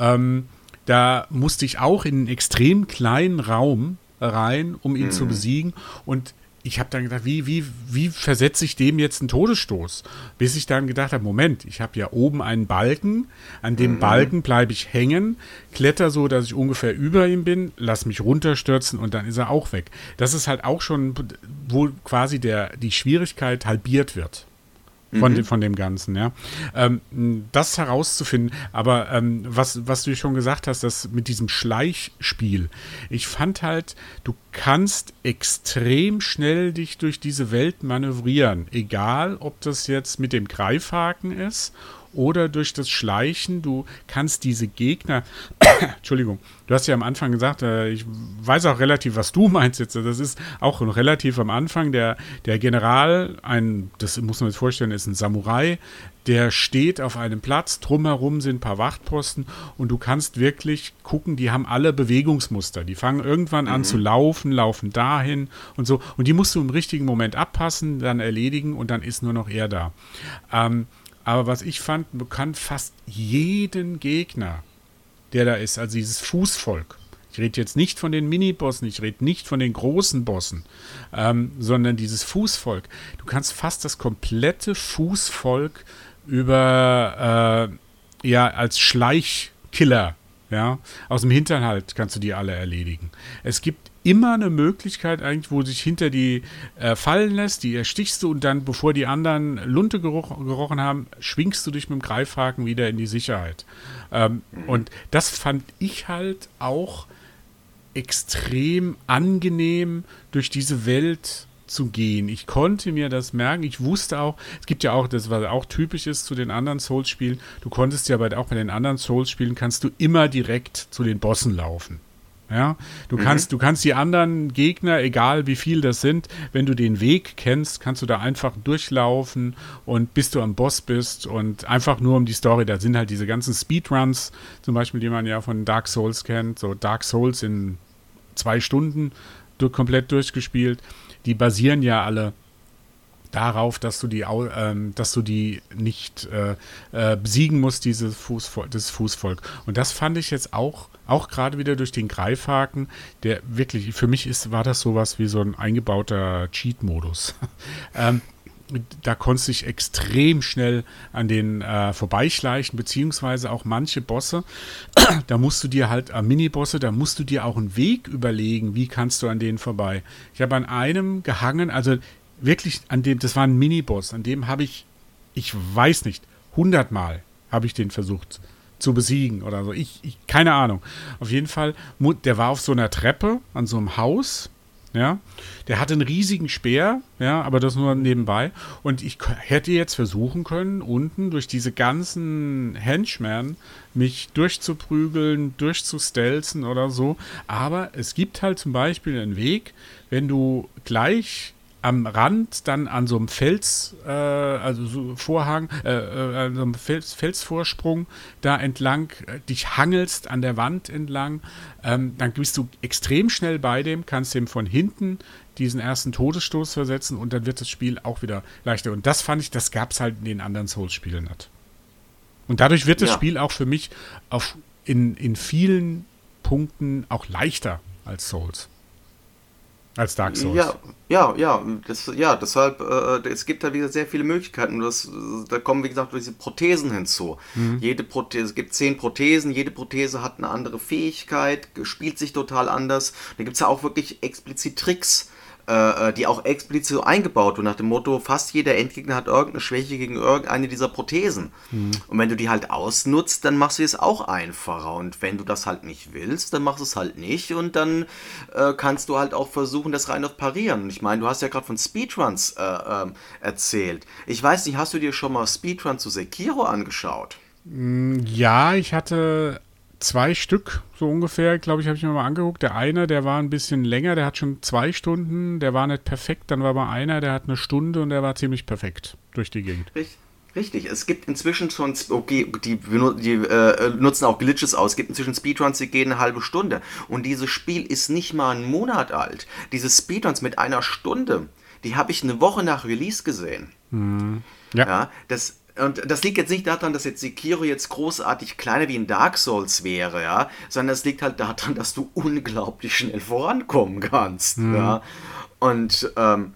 S1: Da musste ich auch in einen extrem kleinen Raum rein, um ihn zu besiegen. Und ich habe dann gedacht, wie versetze ich dem jetzt einen Todesstoß? Bis ich dann gedacht habe, Moment, ich habe ja oben einen Balken, an dem Balken bleibe ich hängen, kletter so, dass ich ungefähr über ihm bin, lass mich runterstürzen und dann ist er auch weg. Das ist halt auch schon, wo quasi die Schwierigkeit halbiert wird. Von dem Ganzen, ja. Das herauszufinden, aber was du schon gesagt hast, das mit diesem Schleichspiel, ich fand halt, du kannst extrem schnell dich durch diese Welt manövrieren, egal ob das jetzt mit dem Greifhaken ist oder durch das Schleichen, du kannst diese Gegner, Entschuldigung, du hast ja am Anfang gesagt, ich weiß auch relativ, was du meinst jetzt, das ist auch relativ am Anfang, der General, das muss man sich vorstellen, ist ein Samurai, der steht auf einem Platz, drumherum sind ein paar Wachtposten und du kannst wirklich gucken, die haben alle Bewegungsmuster, die fangen irgendwann an zu laufen dahin und so und die musst du im richtigen Moment abpassen, dann erledigen und dann ist nur noch er da. Aber was ich fand, man kann fast jeden Gegner, der da ist, also dieses Fußvolk, ich rede jetzt nicht von den Minibossen, ich rede nicht von den großen Bossen, sondern dieses Fußvolk, du kannst fast das komplette Fußvolk als Schleichkiller, ja, aus dem Hinterhalt kannst du die alle erledigen. Es gibt immer eine Möglichkeit eigentlich, wo sich hinter die fallen lässt, die erstichst du und dann, bevor die anderen Lunte gerochen haben, schwingst du dich mit dem Greifhaken wieder in die Sicherheit. Und das fand ich halt auch extrem angenehm, durch diese Welt zu gehen. Ich konnte mir das merken. Ich wusste auch, es gibt ja auch, das was auch typisch ist zu den anderen Souls-Spielen, du konntest ja auch bei den anderen Souls-Spielen, kannst du immer direkt zu den Bossen laufen. Ja, du kannst die anderen Gegner, egal wie viel das sind, wenn du den Weg kennst, kannst du da einfach durchlaufen und bis du am Boss bist und einfach nur um die Story, da sind halt diese ganzen Speedruns, zum Beispiel, die man ja von Dark Souls kennt, so Dark Souls in 2 Stunden komplett durchgespielt, die basieren ja alle darauf, dass du die nicht besiegen musst, das Fußvolk. Und das fand ich jetzt auch gerade wieder durch den Greifhaken, der wirklich, für mich war das sowas wie so ein eingebauter Cheat-Modus. da konntest du dich extrem schnell an den vorbeischleichen, beziehungsweise auch manche Bosse, da musst du dir halt, Minibosse, da musst du dir auch einen Weg überlegen, wie kannst du an denen vorbei. Ich habe an einem gehangen, also wirklich an dem, das war ein Miniboss, an dem habe ich weiß nicht, 100 Mal habe ich den versucht zu besiegen oder so. Keine Ahnung. Auf jeden Fall, der war auf so einer Treppe an so einem Haus. Ja, der hatte einen riesigen Speer, ja, aber das nur nebenbei. Und ich hätte jetzt versuchen können, unten durch diese ganzen Henchmen mich durchzuprügeln, durchzustelzen oder so. Aber es gibt halt zum Beispiel einen Weg, wenn du gleich am Rand dann an so einem also so Vorhang, an so einem Felsvorsprung da entlang dich hangelst an der Wand entlang, dann bist du extrem schnell bei dem, kannst dem von hinten diesen ersten Todesstoß versetzen und dann wird das Spiel auch wieder leichter. Und das fand ich, das gab es halt in den anderen Souls-Spielen nicht. Und dadurch wird das Spiel auch für mich in vielen Punkten auch leichter als Souls. Als Dark Souls.
S2: Deshalb, es gibt da wieder sehr viele Möglichkeiten. Da kommen, wie gesagt, diese Prothesen hinzu. Es gibt 10 Prothesen, jede Prothese hat eine andere Fähigkeit, spielt sich total anders. Da gibt es ja auch wirklich explizit Tricks, die auch explizit so eingebaut wurden, nach dem Motto, fast jeder Endgegner hat irgendeine Schwäche gegen irgendeine dieser Prothesen. Und wenn du die halt ausnutzt, dann machst du es auch einfacher. Und wenn du das halt nicht willst, dann machst du es halt nicht. Und dann kannst du halt auch versuchen, das rein auf Parieren. Und ich meine, du hast ja gerade von Speedruns erzählt. Ich weiß nicht, hast du dir schon mal Speedrun zu Sekiro angeschaut?
S1: Ja, ich hatte 2 Stück, so ungefähr, glaube ich, habe ich mir mal angeguckt. Der eine, der war ein bisschen länger, der hat schon 2 Stunden, der war nicht perfekt. Dann war mal einer, der hat 1 Stunde und der war ziemlich perfekt durch die Gegend.
S2: Richtig, es gibt inzwischen schon, okay, die nutzen auch Glitches aus, es gibt inzwischen Speedruns, die gehen eine halbe Stunde. Und dieses Spiel ist nicht mal einen Monat alt. Diese Speedruns mit 1 Stunde, die habe ich eine Woche nach Release gesehen. Ja, und das liegt jetzt nicht daran, dass jetzt Sekiro jetzt großartig kleiner wie in Dark Souls wäre, ja, sondern es liegt halt daran, dass du unglaublich schnell vorankommen kannst, ja. Und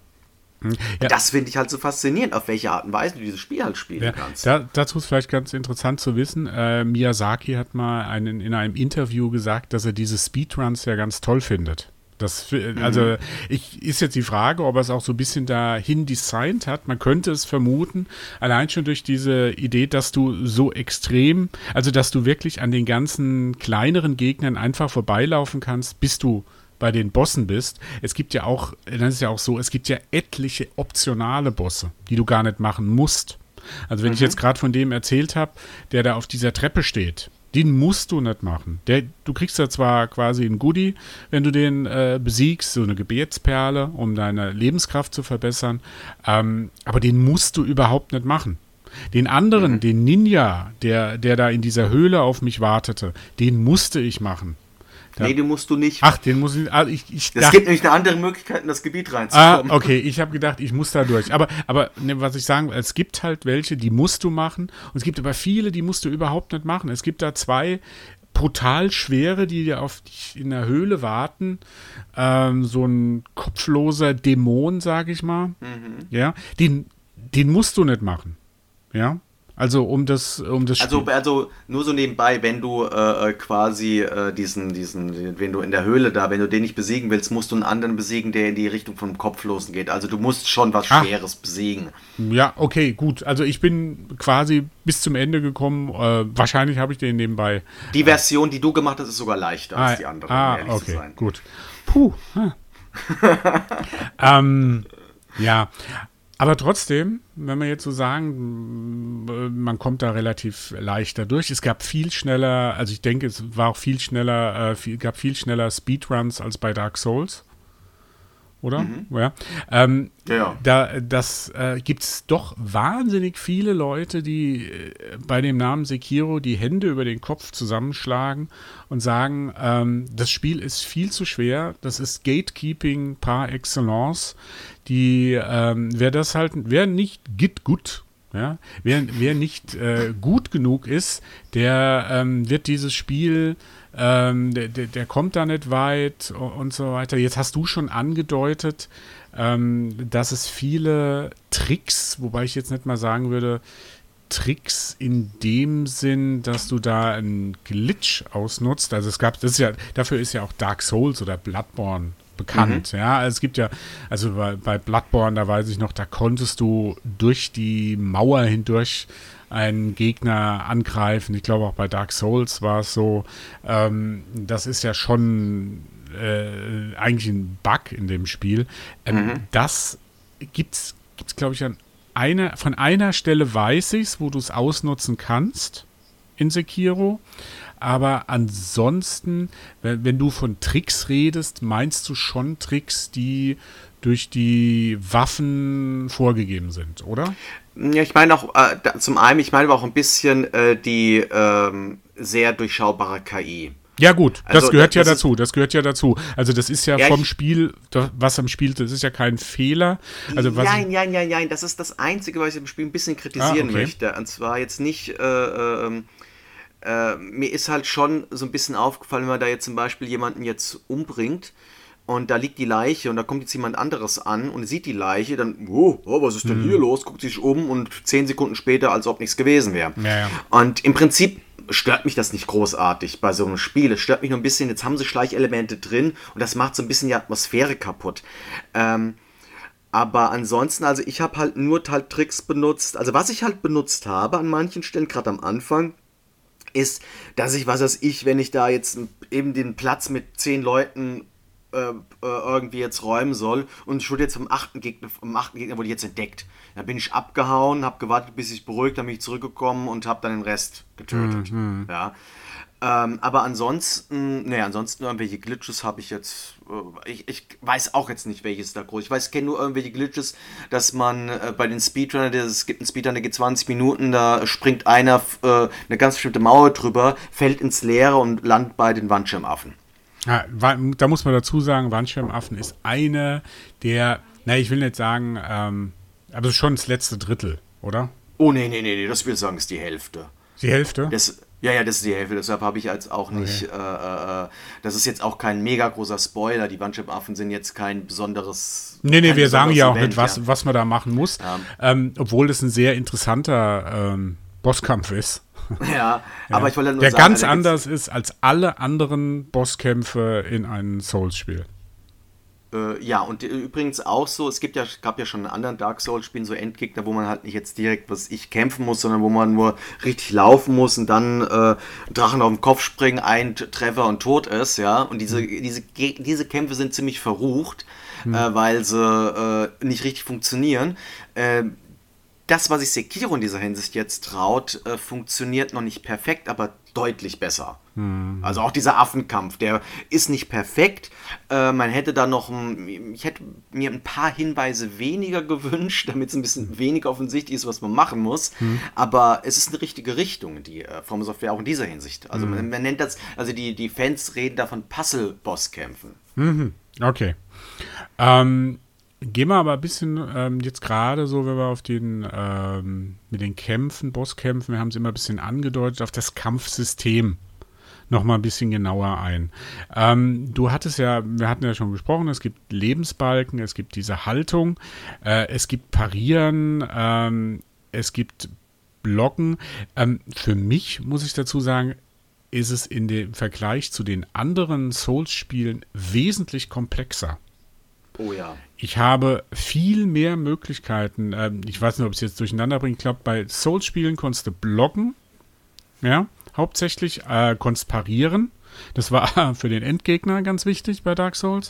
S2: das finde ich halt so faszinierend, auf welche Art und Weise du dieses Spiel halt spielen kannst.
S1: Dazu ist vielleicht ganz interessant zu wissen, Miyazaki hat mal in einem Interview gesagt, dass er diese Speedruns ja ganz toll findet. Ist jetzt die Frage, ob er es auch so ein bisschen dahin designt hat. Man könnte es vermuten, allein schon durch diese Idee, dass du so extrem, also dass du wirklich an den ganzen kleineren Gegnern einfach vorbeilaufen kannst, bis du bei den Bossen bist. Es gibt ja auch, das ist ja auch so, es gibt ja etliche optionale Bosse, die du gar nicht machen musst. Also wenn ich jetzt gerade von dem erzählt habe, der da auf dieser Treppe steht, den musst du nicht machen. Du kriegst ja zwar quasi ein Goodie, wenn du den besiegst, so eine Gebetsperle, um deine Lebenskraft zu verbessern, aber den musst du überhaupt nicht machen. Den anderen, den Ninja, der da in dieser Höhle auf mich wartete, den musste ich machen.
S2: Nee, den musst du nicht.
S1: Ach, den muss ich.
S2: Es gibt nämlich eine andere Möglichkeit, in das Gebiet reinzukommen.
S1: Okay, ich habe gedacht, ich muss da durch. Aber ne, was ich sagen will, es gibt halt welche, die musst du machen. Und es gibt aber viele, die musst du überhaupt nicht machen. Es gibt da 2 brutal schwere, die dir auf dich in der Höhle warten. So ein kopfloser Dämon, sag ich mal. Ja, den musst du nicht machen. Ja. Also um das
S2: Also nur so nebenbei, wenn du quasi wenn du in der Höhle da, wenn du den nicht besiegen willst, musst du einen anderen besiegen, der in die Richtung vom Kopflosen geht. Also du musst schon was Schweres besiegen.
S1: Ja, okay, gut. Also ich bin quasi bis zum Ende gekommen. Wahrscheinlich habe ich den nebenbei.
S2: Die Version, die du gemacht hast, ist sogar leichter als die andere, um ehrlich zu sein.
S1: Gut. Puh. Ja. Aber trotzdem, wenn wir jetzt so sagen, man kommt da relativ leichter durch. Es gab viel schneller, also ich denke, es war auch viel schneller, gab viel schneller Speedruns als bei Dark Souls. Oder? Ja. Gibt es doch wahnsinnig viele Leute, die bei dem Namen Sekiro die Hände über den Kopf zusammenschlagen und sagen, das Spiel ist viel zu schwer, das ist Gatekeeping par excellence. Wer nicht gut, Ja? Wer nicht gut genug ist, der wird dieses Spiel, der kommt da nicht weit und so weiter. Jetzt hast du schon angedeutet, dass es viele Tricks, wobei ich jetzt nicht mal sagen würde, Tricks in dem Sinn, dass du da einen Glitch ausnutzt. Also dafür ist ja auch Dark Souls oder Bloodborne bekannt. Ja, also es gibt ja, also bei Bloodborne, da weiß ich noch, da konntest du durch die Mauer hindurch einen Gegner angreifen. Ich glaube auch bei Dark Souls war es so. Das ist ja schon eigentlich ein Bug in dem Spiel. Das gibt's glaube ich, von einer Stelle weiß ich's, wo du es ausnutzen kannst in Sekiro. Aber ansonsten, wenn du von Tricks redest, meinst du schon Tricks, die durch die Waffen vorgegeben sind, oder?
S2: Ja, ich meine auch, zum einen, ich meine aber auch ein bisschen die sehr durchschaubare KI.
S1: Ja gut, das
S2: Also,
S1: gehört ja
S2: das ist-
S1: dazu, das gehört ja dazu. Also das ist ja
S2: Ja,
S1: vom
S2: ich-
S1: Spiel, was am Spiel, das ist ja kein Fehler. Also was
S2: Nein, das ist das Einzige, was ich im Spiel ein bisschen kritisieren
S1: okay.
S2: möchte. Und zwar jetzt nicht, mir ist halt schon so ein bisschen aufgefallen, wenn man da jetzt zum Beispiel jemanden jetzt umbringt und da liegt die Leiche und da kommt jetzt jemand anderes an und sieht die Leiche, dann, was ist denn hier los? Guckt sich um und 10 Sekunden später, als ob nichts gewesen wäre.
S1: Ja.
S2: Und im Prinzip stört mich das nicht großartig bei so einem Spiel. Es stört mich nur ein bisschen, jetzt haben sie Schleichelemente drin und das macht so ein bisschen die Atmosphäre kaputt. Aber ansonsten, also ich habe halt nur halt Tricks benutzt. Also was ich halt benutzt habe an manchen Stellen, gerade am Anfang, ist, dass ich, wenn ich da jetzt eben den Platz mit 10 Leuten irgendwie jetzt räumen soll und ich wurde jetzt vom achten Gegner wurde ich jetzt entdeckt. Da bin ich abgehauen, habe gewartet, bis ich beruhigt, dann bin ich zurückgekommen und habe dann den Rest getötet. Ja. Aber ansonsten irgendwelche Glitches habe ich jetzt, ich weiß auch jetzt nicht, welches da groß. Ich kenne nur irgendwelche Glitches, dass man bei den Speedrunnern, es gibt einen Speedrunner, der geht 20 Minuten, da springt einer eine ganz bestimmte Mauer drüber, fällt ins Leere und landet bei den Wandschirmaffen.
S1: Ja, da muss man dazu sagen, Wandschirmaffen ist eine der, ich will nicht sagen, aber schon das letzte Drittel, oder?
S2: Oh, nee, das will ich sagen, ist die Hälfte.
S1: Die Hälfte?
S2: Das ist die Hälfte, deshalb habe ich jetzt auch nicht, das ist jetzt auch kein mega großer Spoiler, die Wandschirmaffen sind jetzt kein besonderes...
S1: Nee, wir sagen ja auch
S2: Event,
S1: nicht, was man da machen muss, obwohl es ein sehr interessanter Bosskampf ist.
S2: Ja, aber ich wollte nur
S1: der
S2: sagen...
S1: ganz anders ist als alle anderen Bosskämpfe in einem Souls-Spiel.
S2: Ja, und übrigens auch so, gab ja schon in anderen Dark Souls-Spielen so Endgegner, wo man halt nicht jetzt direkt, kämpfen muss, sondern wo man nur richtig laufen muss und dann Drachen auf den Kopf springen, ein Treffer und tot ist, ja. Und diese Kämpfe sind ziemlich verrucht, weil sie nicht richtig funktionieren. Das, was sich Sekiro in dieser Hinsicht jetzt traut, funktioniert noch nicht perfekt, aber deutlich besser. Also auch dieser Affenkampf, der ist nicht perfekt. Man hätte da ich hätte mir ein paar Hinweise weniger gewünscht, damit es ein bisschen weniger offensichtlich ist, was man machen muss. Aber es ist eine richtige Richtung, die From Software auch in dieser Hinsicht. Also man nennt das, also die Fans reden da von Puzzle-Bosskämpfen.
S1: Okay. Gehen wir aber ein bisschen jetzt gerade so, wenn wir auf mit den Kämpfen, Bosskämpfen, wir haben es immer ein bisschen angedeutet, auf das Kampfsystem noch mal ein bisschen genauer ein. Wir hatten ja schon gesprochen, es gibt Lebensbalken, es gibt diese Haltung, es gibt Parieren, es gibt Blocken. Für mich, muss ich dazu sagen, ist es in dem Vergleich zu den anderen Souls-Spielen wesentlich komplexer.
S2: Oh ja.
S1: Ich habe viel mehr Möglichkeiten. Ich weiß nicht, ob ich es jetzt durcheinander bringe. Ich glaube, bei Souls-Spielen konntest du blocken. Ja, hauptsächlich konntest parieren. Das war für den Endgegner ganz wichtig bei Dark Souls.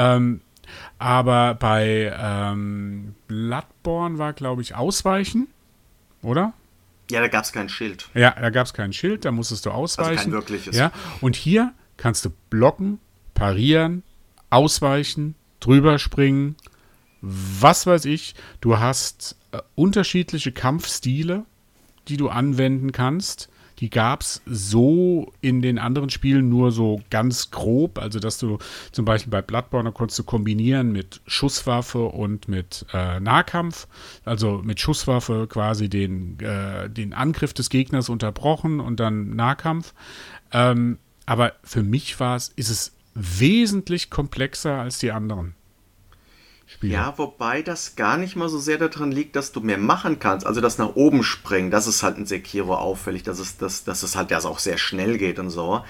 S1: Aber bei Bloodborne war, glaube ich, Ausweichen. Oder?
S2: Ja, da gab es kein Schild.
S1: Ja, da gab es kein Schild. Da musstest du ausweichen.
S2: Also kein wirkliches.
S1: Ja, und hier kannst du blocken, parieren, ausweichen, drüber springen, was weiß ich. Du hast unterschiedliche Kampfstile, die du anwenden kannst, die gab es so in den anderen Spielen nur so ganz grob, also dass du zum Beispiel bei Bloodborne konntest du kombinieren mit Schusswaffe und mit Nahkampf, also mit Schusswaffe quasi den Angriff des Gegners unterbrochen und dann Nahkampf. Aber für mich ist es wesentlich komplexer als die anderen Spiele.
S2: Ja, wobei das gar nicht mal so sehr daran liegt, dass du mehr machen kannst. Also das nach oben springen, das ist halt in Sekiro auffällig, dass es halt das auch sehr schnell geht und so.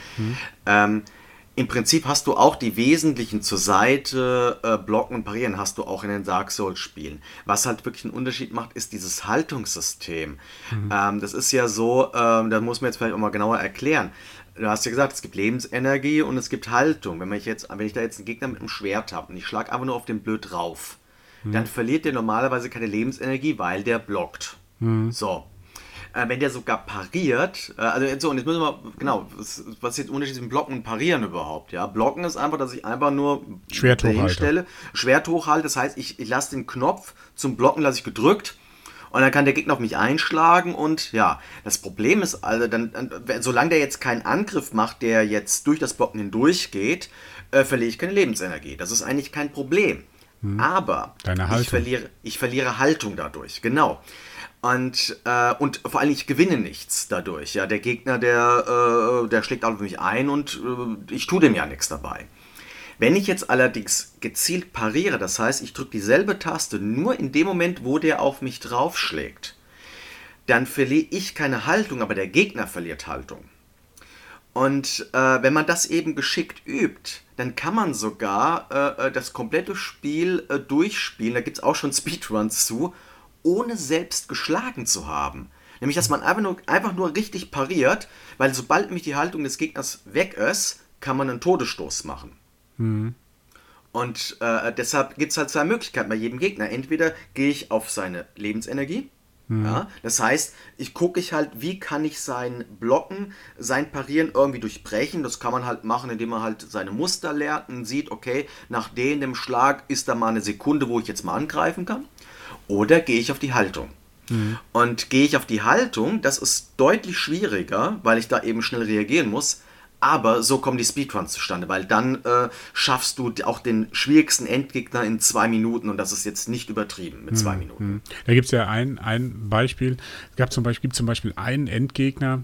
S2: Im Prinzip hast du auch die wesentlichen zur Seite, blocken und parieren hast du auch in den Dark Souls Spielen. Was halt wirklich einen Unterschied macht, ist dieses Haltungssystem. Das ist ja so, da muss man jetzt vielleicht auch mal genauer erklären. Du hast ja gesagt, es gibt Lebensenergie und es gibt Haltung. Wenn ich da jetzt einen Gegner mit einem Schwert habe und ich schlage einfach nur auf den blöd drauf, dann verliert der normalerweise keine Lebensenergie, weil der blockt. So. Wenn der sogar pariert, und jetzt müssen wir, genau, was ist jetzt der Unterschied zwischen Blocken und Parieren überhaupt? Ja? Blocken ist einfach, dass ich einfach nur
S1: Schwert
S2: hinstelle, Schwert hochhalte, das heißt, ich lasse den Knopf zum Blocken lasse ich gedrückt. Und dann kann der Gegner auf mich einschlagen und ja, das Problem ist also, solange der jetzt keinen Angriff macht, der jetzt durch das Blocken hindurch geht, verliere ich keine Lebensenergie. Das ist eigentlich kein Problem. Aber ich verliere Haltung dadurch, genau. Und vor allem ich gewinne nichts dadurch. Ja, der Gegner, der schlägt auf mich ein und ich tue dem ja nichts dabei. Wenn ich jetzt allerdings gezielt pariere, das heißt, ich drücke dieselbe Taste nur in dem Moment, wo der auf mich draufschlägt, dann verliere ich keine Haltung, aber der Gegner verliert Haltung. Und wenn man das eben geschickt übt, dann kann man sogar das komplette Spiel durchspielen, da gibt es auch schon Speedruns zu, ohne selbst geschlagen zu haben. Nämlich, dass man einfach nur richtig pariert, weil sobald nämlich die Haltung des Gegners weg ist, kann man einen Todesstoß machen. Und deshalb gibt es halt zwei Möglichkeiten bei jedem Gegner. Entweder gehe ich auf seine Lebensenergie, ja, das heißt, gucke halt, wie kann ich sein Blocken, sein Parieren irgendwie durchbrechen. Das kann man halt machen, indem man halt seine Muster lernt und sieht, okay, nach dem Schlag ist da mal eine Sekunde, wo ich jetzt mal angreifen kann. Oder gehe ich auf die Haltung. Und gehe ich auf die Haltung, das ist deutlich schwieriger, weil ich da eben schnell reagieren muss. Aber so kommen die Speedruns zustande, weil dann schaffst du auch den schwierigsten Endgegner in 2 Minuten und das ist jetzt nicht übertrieben mit 2 Minuten.
S1: Da gibt es ja ein Beispiel. Es gibt zum Beispiel einen Endgegner,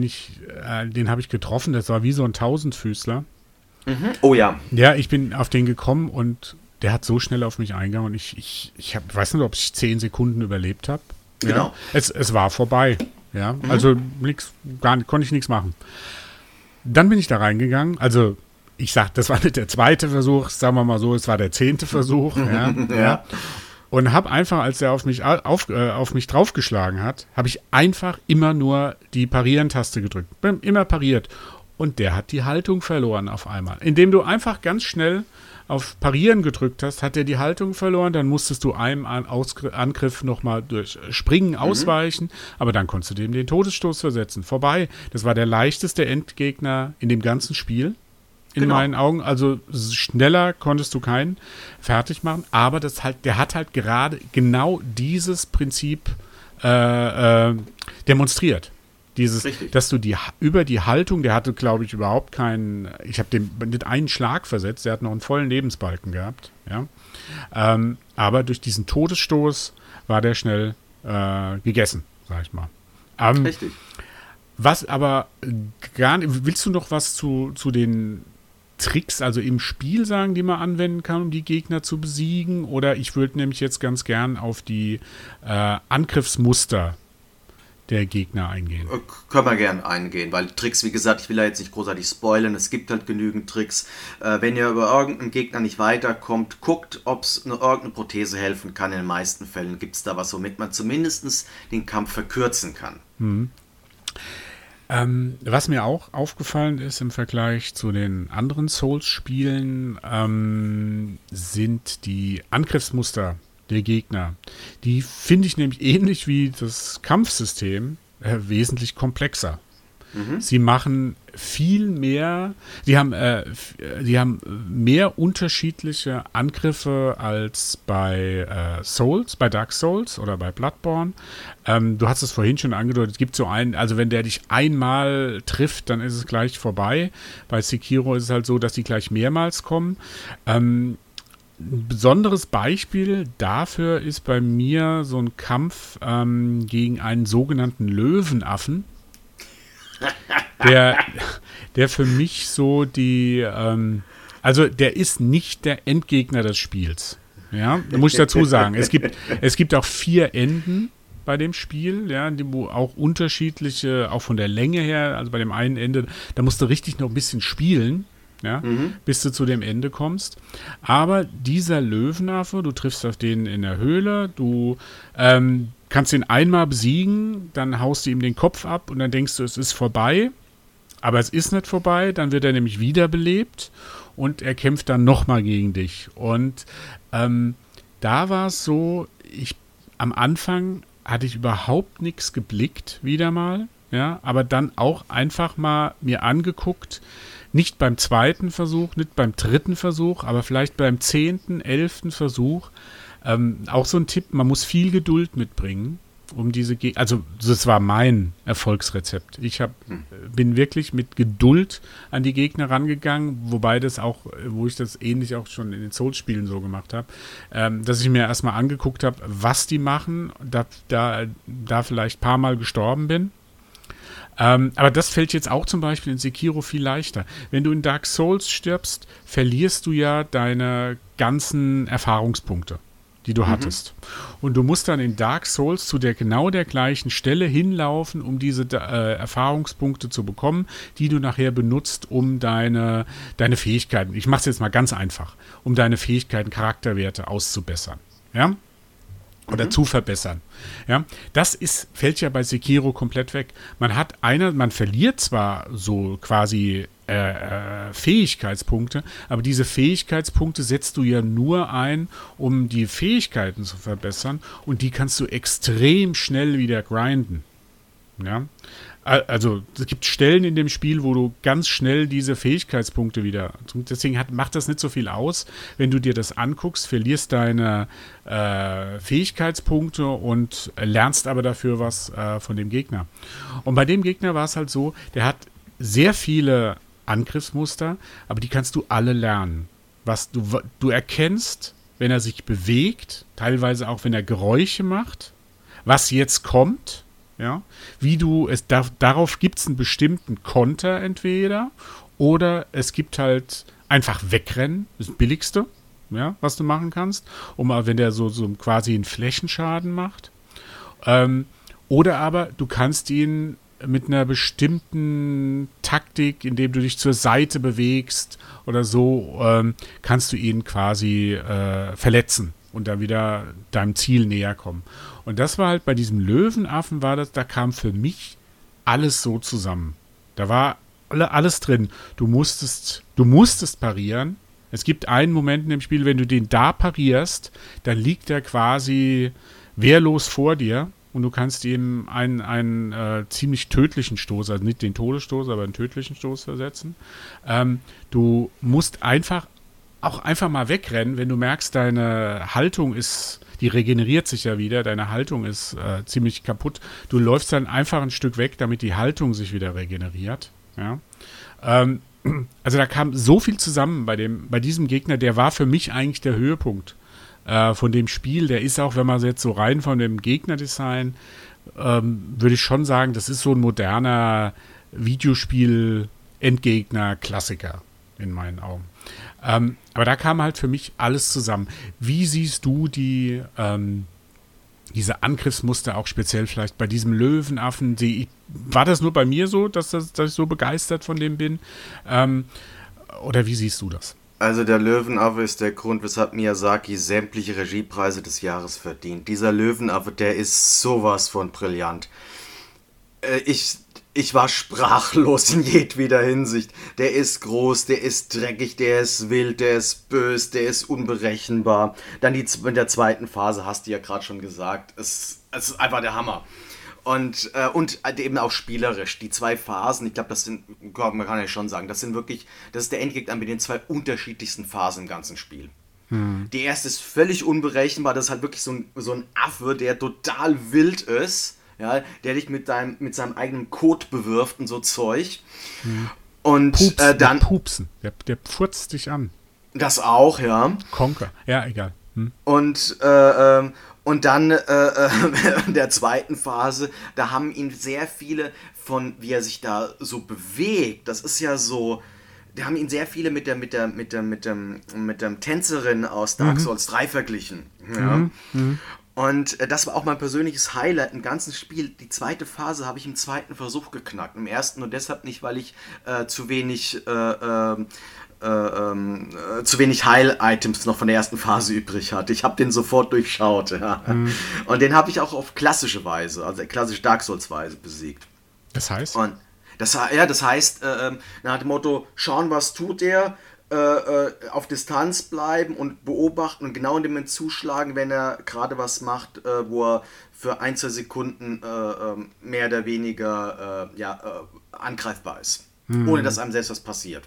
S1: den habe ich getroffen, das war wie so ein Tausendfüßler.
S2: Oh ja.
S1: Ja, ich bin auf den gekommen und der hat so schnell auf mich eingegangen und ich weiß nicht, ob ich 10 Sekunden überlebt habe. Ja.
S2: Genau.
S1: Es war vorbei. Ja, also konnte ich nichts machen. Dann bin ich da reingegangen, also ich sag, das war nicht der zweite Versuch, sagen wir mal so, es war der 10. Versuch. Ja. Und habe einfach, als er auf mich draufgeschlagen hat, habe ich einfach immer nur die Parieren-Taste gedrückt. Bin immer pariert. Und der hat die Haltung verloren auf einmal. Indem du einfach ganz schnell auf Parieren gedrückt hast, hat er die Haltung verloren, dann musstest du einem Angriff nochmal durch Springen ausweichen, aber dann konntest du dem den Todesstoß versetzen. Vorbei. Das war der leichteste Endgegner in dem ganzen Spiel, in meinen Augen. Also schneller konntest du keinen fertig machen, aber der hat halt gerade genau dieses Prinzip demonstriert. Dass du über die Haltung, der hatte, glaube ich, überhaupt keinen, ich habe dem nicht einen Schlag versetzt, der hat noch einen vollen Lebensbalken gehabt, ja. Aber durch diesen Todesstoß war der schnell gegessen, sag ich mal.
S2: Richtig.
S1: Was aber gar nicht, willst du noch was zu den Tricks, also im Spiel sagen, die man anwenden kann, um die Gegner zu besiegen? Oder ich würde nämlich jetzt ganz gern auf die Angriffsmuster der Gegner eingehen.
S2: Können wir gerne eingehen, weil Tricks, wie gesagt, ich will da jetzt nicht großartig spoilern, es gibt halt genügend Tricks. Wenn ihr über irgendeinen Gegner nicht weiterkommt, guckt, ob es irgendeine Prothese helfen kann. In den meisten Fällen gibt es da was, womit man zumindest den Kampf verkürzen kann.
S1: Was mir auch aufgefallen ist im Vergleich zu den anderen Souls-Spielen, sind die Angriffsmuster der Gegner. Die finde ich nämlich ähnlich wie das Kampfsystem wesentlich komplexer. Sie machen viel mehr, die haben mehr unterschiedliche Angriffe als bei bei Dark Souls oder bei Bloodborne. Du hast es vorhin schon angedeutet, es gibt so einen, also wenn der dich einmal trifft, dann ist es gleich vorbei. Bei Sekiro ist es halt so, dass die gleich mehrmals kommen. Ein besonderes Beispiel dafür ist bei mir so ein Kampf gegen einen sogenannten Löwenaffen, der für mich so also der ist nicht der Endgegner des Spiels. Ja, da muss ich dazu sagen. Es gibt auch 4 Enden bei dem Spiel, ja, wo auch unterschiedliche, auch von der Länge her, also bei dem einen Ende, da musst du richtig noch ein bisschen spielen, ja, bis du zu dem Ende kommst. Aber dieser Löwenaffe, du triffst auf den in der Höhle, du kannst ihn einmal besiegen, dann haust du ihm den Kopf ab und dann denkst du, es ist vorbei. Aber es ist nicht vorbei, dann wird er nämlich wiederbelebt und er kämpft dann nochmal gegen dich. Und da war es so, am Anfang hatte ich überhaupt nichts geblickt, wieder mal, ja, aber dann auch einfach mal mir angeguckt, nicht beim 2. Versuch, nicht beim 3. Versuch, aber vielleicht beim 10., 11. Versuch. Auch so ein Tipp, man muss viel Geduld mitbringen, um diese Gegner, also das war mein Erfolgsrezept. Bin wirklich mit Geduld an die Gegner rangegangen, wobei wo ich das ähnlich auch schon in den Souls-Spielen so gemacht habe, dass ich mir erstmal angeguckt habe, was die machen, da vielleicht ein paar Mal gestorben bin. Aber das fällt jetzt auch zum Beispiel in Sekiro viel leichter. Wenn du in Dark Souls stirbst, verlierst du ja deine ganzen Erfahrungspunkte, die du hattest. Und du musst dann in Dark Souls zu genau der gleichen Stelle hinlaufen, um diese Erfahrungspunkte zu bekommen, die du nachher benutzt, um deine Fähigkeiten, ich mache es jetzt mal ganz einfach, um deine Fähigkeiten, Charakterwerte auszubessern. Ja? Oder zu verbessern. Ja, das fällt ja bei Sekiro komplett weg. Man verliert zwar so quasi Fähigkeitspunkte, aber diese Fähigkeitspunkte setzt du ja nur ein, um die Fähigkeiten zu verbessern und die kannst du extrem schnell wieder grinden. Ja, also es gibt Stellen in dem Spiel, wo du ganz schnell diese Fähigkeitspunkte wieder, deswegen macht das nicht so viel aus, wenn du dir das anguckst, verlierst deine Fähigkeitspunkte und lernst aber dafür was von dem Gegner. Und bei dem Gegner war es halt so, der hat sehr viele Angriffsmuster, aber die kannst du alle lernen. Was du erkennst, wenn er sich bewegt, teilweise auch wenn er Geräusche macht, was jetzt kommt. Ja, darauf gibt es einen bestimmten Konter entweder oder es gibt halt einfach wegrennen, das Billigste, ja, was du machen kannst, wenn der so quasi einen Flächenschaden macht. Oder aber du kannst ihn mit einer bestimmten Taktik, indem du dich zur Seite bewegst oder so, kannst du ihn quasi verletzen und dann wieder deinem Ziel näher kommen. Und das war halt bei diesem Löwenaffen, da kam für mich alles so zusammen. Da war alles drin. Du musstest parieren. Es gibt einen Moment in dem Spiel, wenn du den da parierst, dann liegt er quasi wehrlos vor dir und du kannst ihm einen ziemlich tödlichen Stoß, also nicht den Todesstoß, aber einen tödlichen Stoß versetzen. Du musst einfach mal wegrennen, wenn du merkst, deine Haltung die regeneriert sich ja wieder, deine Haltung ist ziemlich kaputt. Du läufst dann einfach ein Stück weg, damit die Haltung sich wieder regeneriert. Ja? Also da kam so viel zusammen bei diesem Gegner, der war für mich eigentlich der Höhepunkt von dem Spiel. Der ist auch, wenn man jetzt so rein von dem Gegnerdesign, würde ich schon sagen, das ist so ein moderner Videospiel-Endgegner-Klassiker in meinen Augen. Aber da kam halt für mich alles zusammen. Wie siehst du diese Angriffsmuster auch speziell vielleicht bei diesem Löwenaffen? War das nur bei mir so, dass ich so begeistert von dem bin? Oder wie siehst du das?
S2: Also der Löwenaffe ist der Grund, weshalb Miyazaki sämtliche Regiepreise des Jahres verdient. Dieser Löwenaffe, der ist sowas von brillant. Ich war sprachlos in jedweder Hinsicht. Der ist groß, der ist dreckig, der ist wild, der ist böse, der ist unberechenbar. Dann in der zweiten Phase, hast du ja gerade schon gesagt, es ist einfach der Hammer. Und eben auch spielerisch. Die 2 Phasen, ich glaube, man kann ja schon sagen, das ist der Endgegner mit den 2 unterschiedlichsten Phasen im ganzen Spiel. Die erste ist völlig unberechenbar, das ist halt wirklich so ein Affe, der total wild ist, ja, der dich mit seinem eigenen Kot bewirft und so Zeug. Und dann.
S1: Pupsen, der pfurzt dich an.
S2: Das auch, ja.
S1: Conker, ja, egal.
S2: Und dann in der zweiten Phase, da haben ihn sehr viele wie er sich da so bewegt. Das ist ja so, da haben ihn sehr viele mit der Tänzerin aus Dark Souls 3 verglichen. Ja. Und das war auch mein persönliches Highlight im ganzen Spiel. Die zweite Phase habe ich im zweiten Versuch geknackt. Im ersten nur deshalb nicht, weil ich zu wenig Heil-Items noch von der ersten Phase übrig hatte. Ich habe den sofort durchschaut. Ja. Und den habe ich auch auf klassische Weise, also klassische Dark Souls-Weise besiegt.
S1: Das heißt?
S2: Und das heißt, nach dem Motto, schauen, was tut er, auf Distanz bleiben und beobachten und genau in dem Moment zuschlagen, wenn er gerade was macht, wo er für 1, 2 Sekunden mehr oder weniger angreifbar ist. Ohne dass einem selbst was passiert.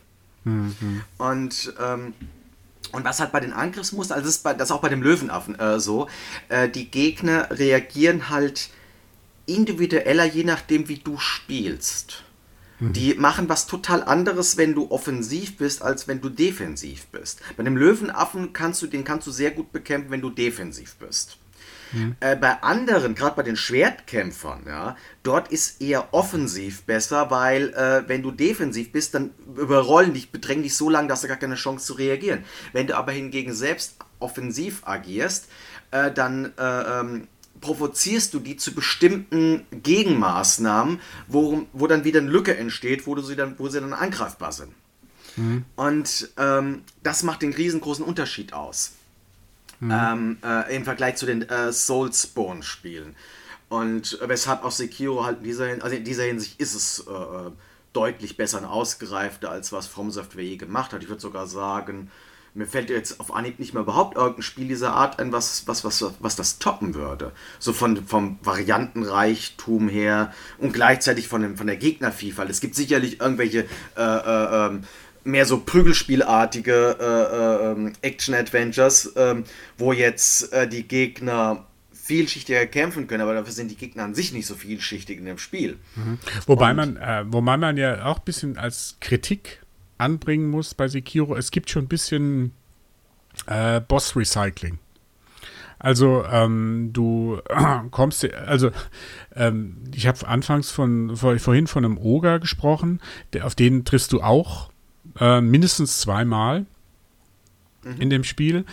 S2: Und was halt bei den Angriffsmustern, also das ist auch bei dem Löwenaffen so, die Gegner reagieren halt individueller, je nachdem, wie du spielst. Die machen was total anderes, wenn du offensiv bist, als wenn du defensiv bist. Bei dem Löwenaffen kannst du sehr gut bekämpfen, wenn du defensiv bist. Bei anderen, gerade bei den Schwertkämpfern, ja, dort ist eher offensiv besser, weil wenn du defensiv bist, dann überrollen dich, bedrängen dich so lange, dass du gar keine Chance zu reagieren. Wenn du aber hingegen selbst offensiv agierst, dann provozierst du die zu bestimmten Gegenmaßnahmen, wo dann wieder eine Lücke entsteht, wo sie dann angreifbar sind. Und das macht den riesengroßen Unterschied aus. Im Vergleich zu den Soulspawn-Spielen. Und weshalb auch Sekiro halt in dieser Hinsicht ist es deutlich besser und ausgereifter, als was From Software je gemacht hat. Ich würde sogar sagen, mir fällt jetzt auf Anhieb nicht mehr überhaupt irgendein Spiel dieser Art ein, was das toppen würde. So vom Variantenreichtum her und gleichzeitig von der Gegnervielfalt. Es gibt sicherlich irgendwelche mehr so Prügelspielartige Action-Adventures, wo jetzt die Gegner vielschichtiger kämpfen können, aber dafür sind die Gegner an sich nicht so vielschichtig in dem Spiel.
S1: Wobei man ja auch ein bisschen als Kritik anbringen muss bei Sekiro, es gibt schon ein bisschen Boss-Recycling. Also du kommst, ich habe anfangs vorhin von einem Ogre gesprochen, auf den triffst du auch mindestens 2-mal in dem Spiel.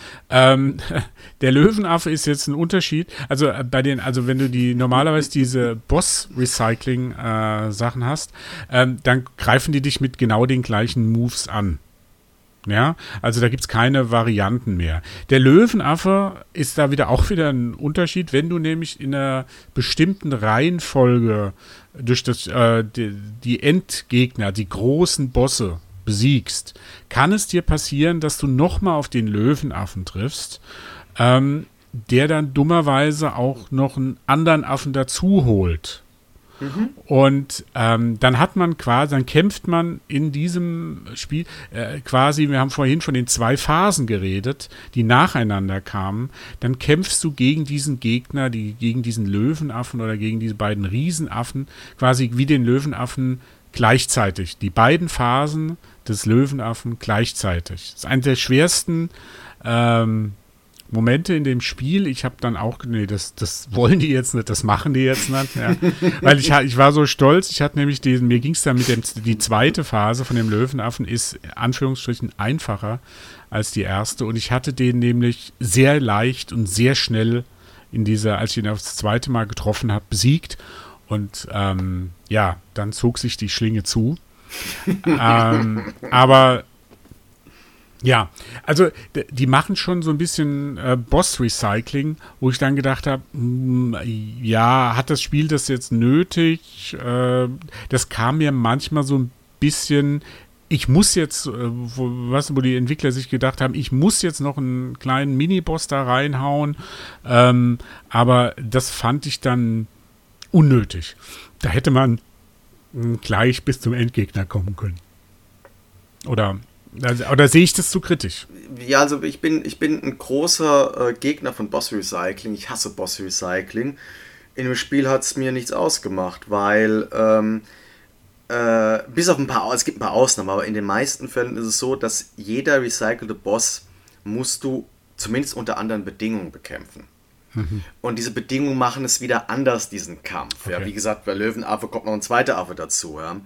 S1: Der Löwenaffe ist jetzt ein Unterschied. Also wenn du normalerweise diese Boss-Recycling-Sachen hast, dann greifen die dich mit genau den gleichen Moves an. Ja, also da gibt es keine Varianten mehr. Der Löwenaffe ist da auch wieder ein Unterschied, wenn du nämlich in einer bestimmten Reihenfolge durch die Endgegner, die großen Bosse besiegst, kann es dir passieren, dass du nochmal auf den Löwenaffen triffst, der dann dummerweise auch noch einen anderen Affen dazu holt. Und dann kämpft man in diesem Spiel wir haben vorhin von den 2 Phasen geredet, die nacheinander kamen, dann kämpfst du gegen diesen Gegner, gegen diesen Löwenaffen oder gegen diese beiden Riesenaffen, quasi wie den Löwenaffen gleichzeitig. Die beiden Phasen des Löwenaffen gleichzeitig. Das ist eine der schwersten Momente in dem Spiel. Ich habe dann auch, das wollen die jetzt nicht, das machen die jetzt nicht. Ja. Weil ich war so stolz, ich hatte nämlich mir ging es dann die zweite Phase von dem Löwenaffen ist in Anführungsstrichen einfacher als die erste und ich hatte den nämlich sehr leicht und sehr schnell als ich ihn das zweite Mal getroffen habe, besiegt und dann zog sich die Schlinge zu. Aber ja, also die machen schon so ein bisschen Boss-Recycling, wo ich dann gedacht habe, hat das Spiel das jetzt nötig? Das kam mir manchmal so ein bisschen, ich muss jetzt, wo die Entwickler sich gedacht haben, ich muss jetzt noch einen kleinen Mini-Boss da reinhauen, aber das fand ich dann unnötig. Da hätte man gleich bis zum Endgegner kommen können. Oder sehe ich das zu kritisch?
S2: Ja, also ich bin ein großer Gegner von Boss Recycling. Ich hasse Boss Recycling. In dem Spiel hat es mir nichts ausgemacht, weil bis auf es gibt ein paar Ausnahmen, aber in den meisten Fällen ist es so, dass jeder recycelte Boss musst du zumindest unter anderen Bedingungen bekämpfen. Und diese Bedingungen machen es wieder anders, diesen Kampf. Okay. Ja, wie gesagt, bei Löwenaffe kommt noch ein zweiter Affe dazu. Ja.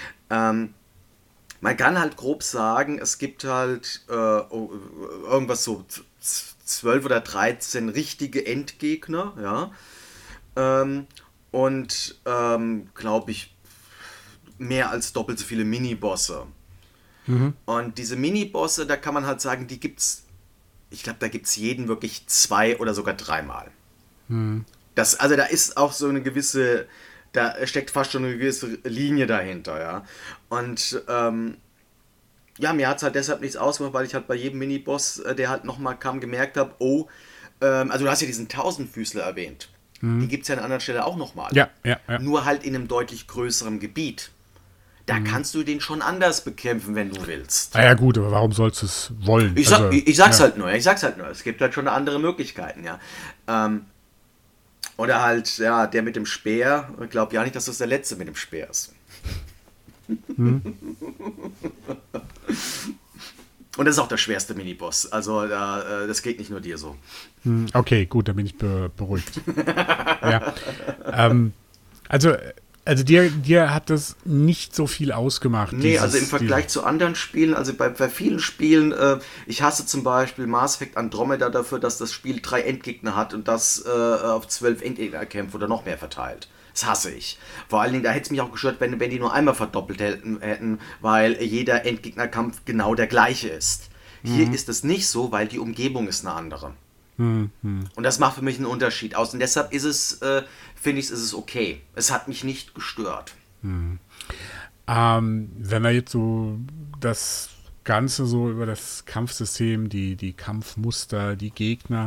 S2: Man kann halt grob sagen, es gibt halt irgendwas so 12 oder 13 richtige Endgegner. Ja. Und glaube ich, mehr als doppelt so viele Minibosse. Und diese Minibosse, da kann man halt sagen, die gibt's. Ich glaube, da gibt es jeden wirklich 2 oder sogar 3 Mal. Also da ist auch so eine gewisse, da steckt fast schon eine gewisse Linie dahinter, ja. Und ja, mir hat es halt deshalb nichts ausgemacht, weil ich halt bei jedem Miniboss, der halt nochmal kam, gemerkt habe, also du hast ja diesen Tausendfüßler erwähnt. Die gibt es ja an anderer Stelle auch nochmal.
S1: Ja.
S2: Nur halt in einem deutlich größeren Gebiet. Da kannst du den schon anders bekämpfen, wenn du willst.
S1: Ja gut, aber warum sollst du es wollen?
S2: Ich sag's halt nur. Es gibt halt schon andere Möglichkeiten, ja. Oder halt, ja, der mit dem Speer. Ich glaube ja nicht, dass das der letzte mit dem Speer ist. Und das ist auch der schwerste Miniboss. Also das geht nicht nur dir so.
S1: Okay, gut, dann bin ich beruhigt. Ja. Also dir hat das nicht so viel ausgemacht.
S2: Nee, also im Vergleich zu anderen Spielen, also bei vielen Spielen, ich hasse zum Beispiel Mass Effect Andromeda dafür, dass das Spiel 3 Endgegner hat und das auf 12 Endgegner kämpft oder noch mehr verteilt. Das hasse ich. Vor allen Dingen, da hätte es mich auch gestört, wenn die nur einmal verdoppelt hätten, weil jeder Endgegnerkampf genau der gleiche ist. Hier ist es nicht so, weil die Umgebung ist eine andere. Und das macht für mich einen Unterschied aus. Und deshalb ist es, finde ich, ist es okay. Es hat mich nicht gestört.
S1: Wenn wir jetzt so das Ganze so über das Kampfsystem, die Kampfmuster, die Gegner,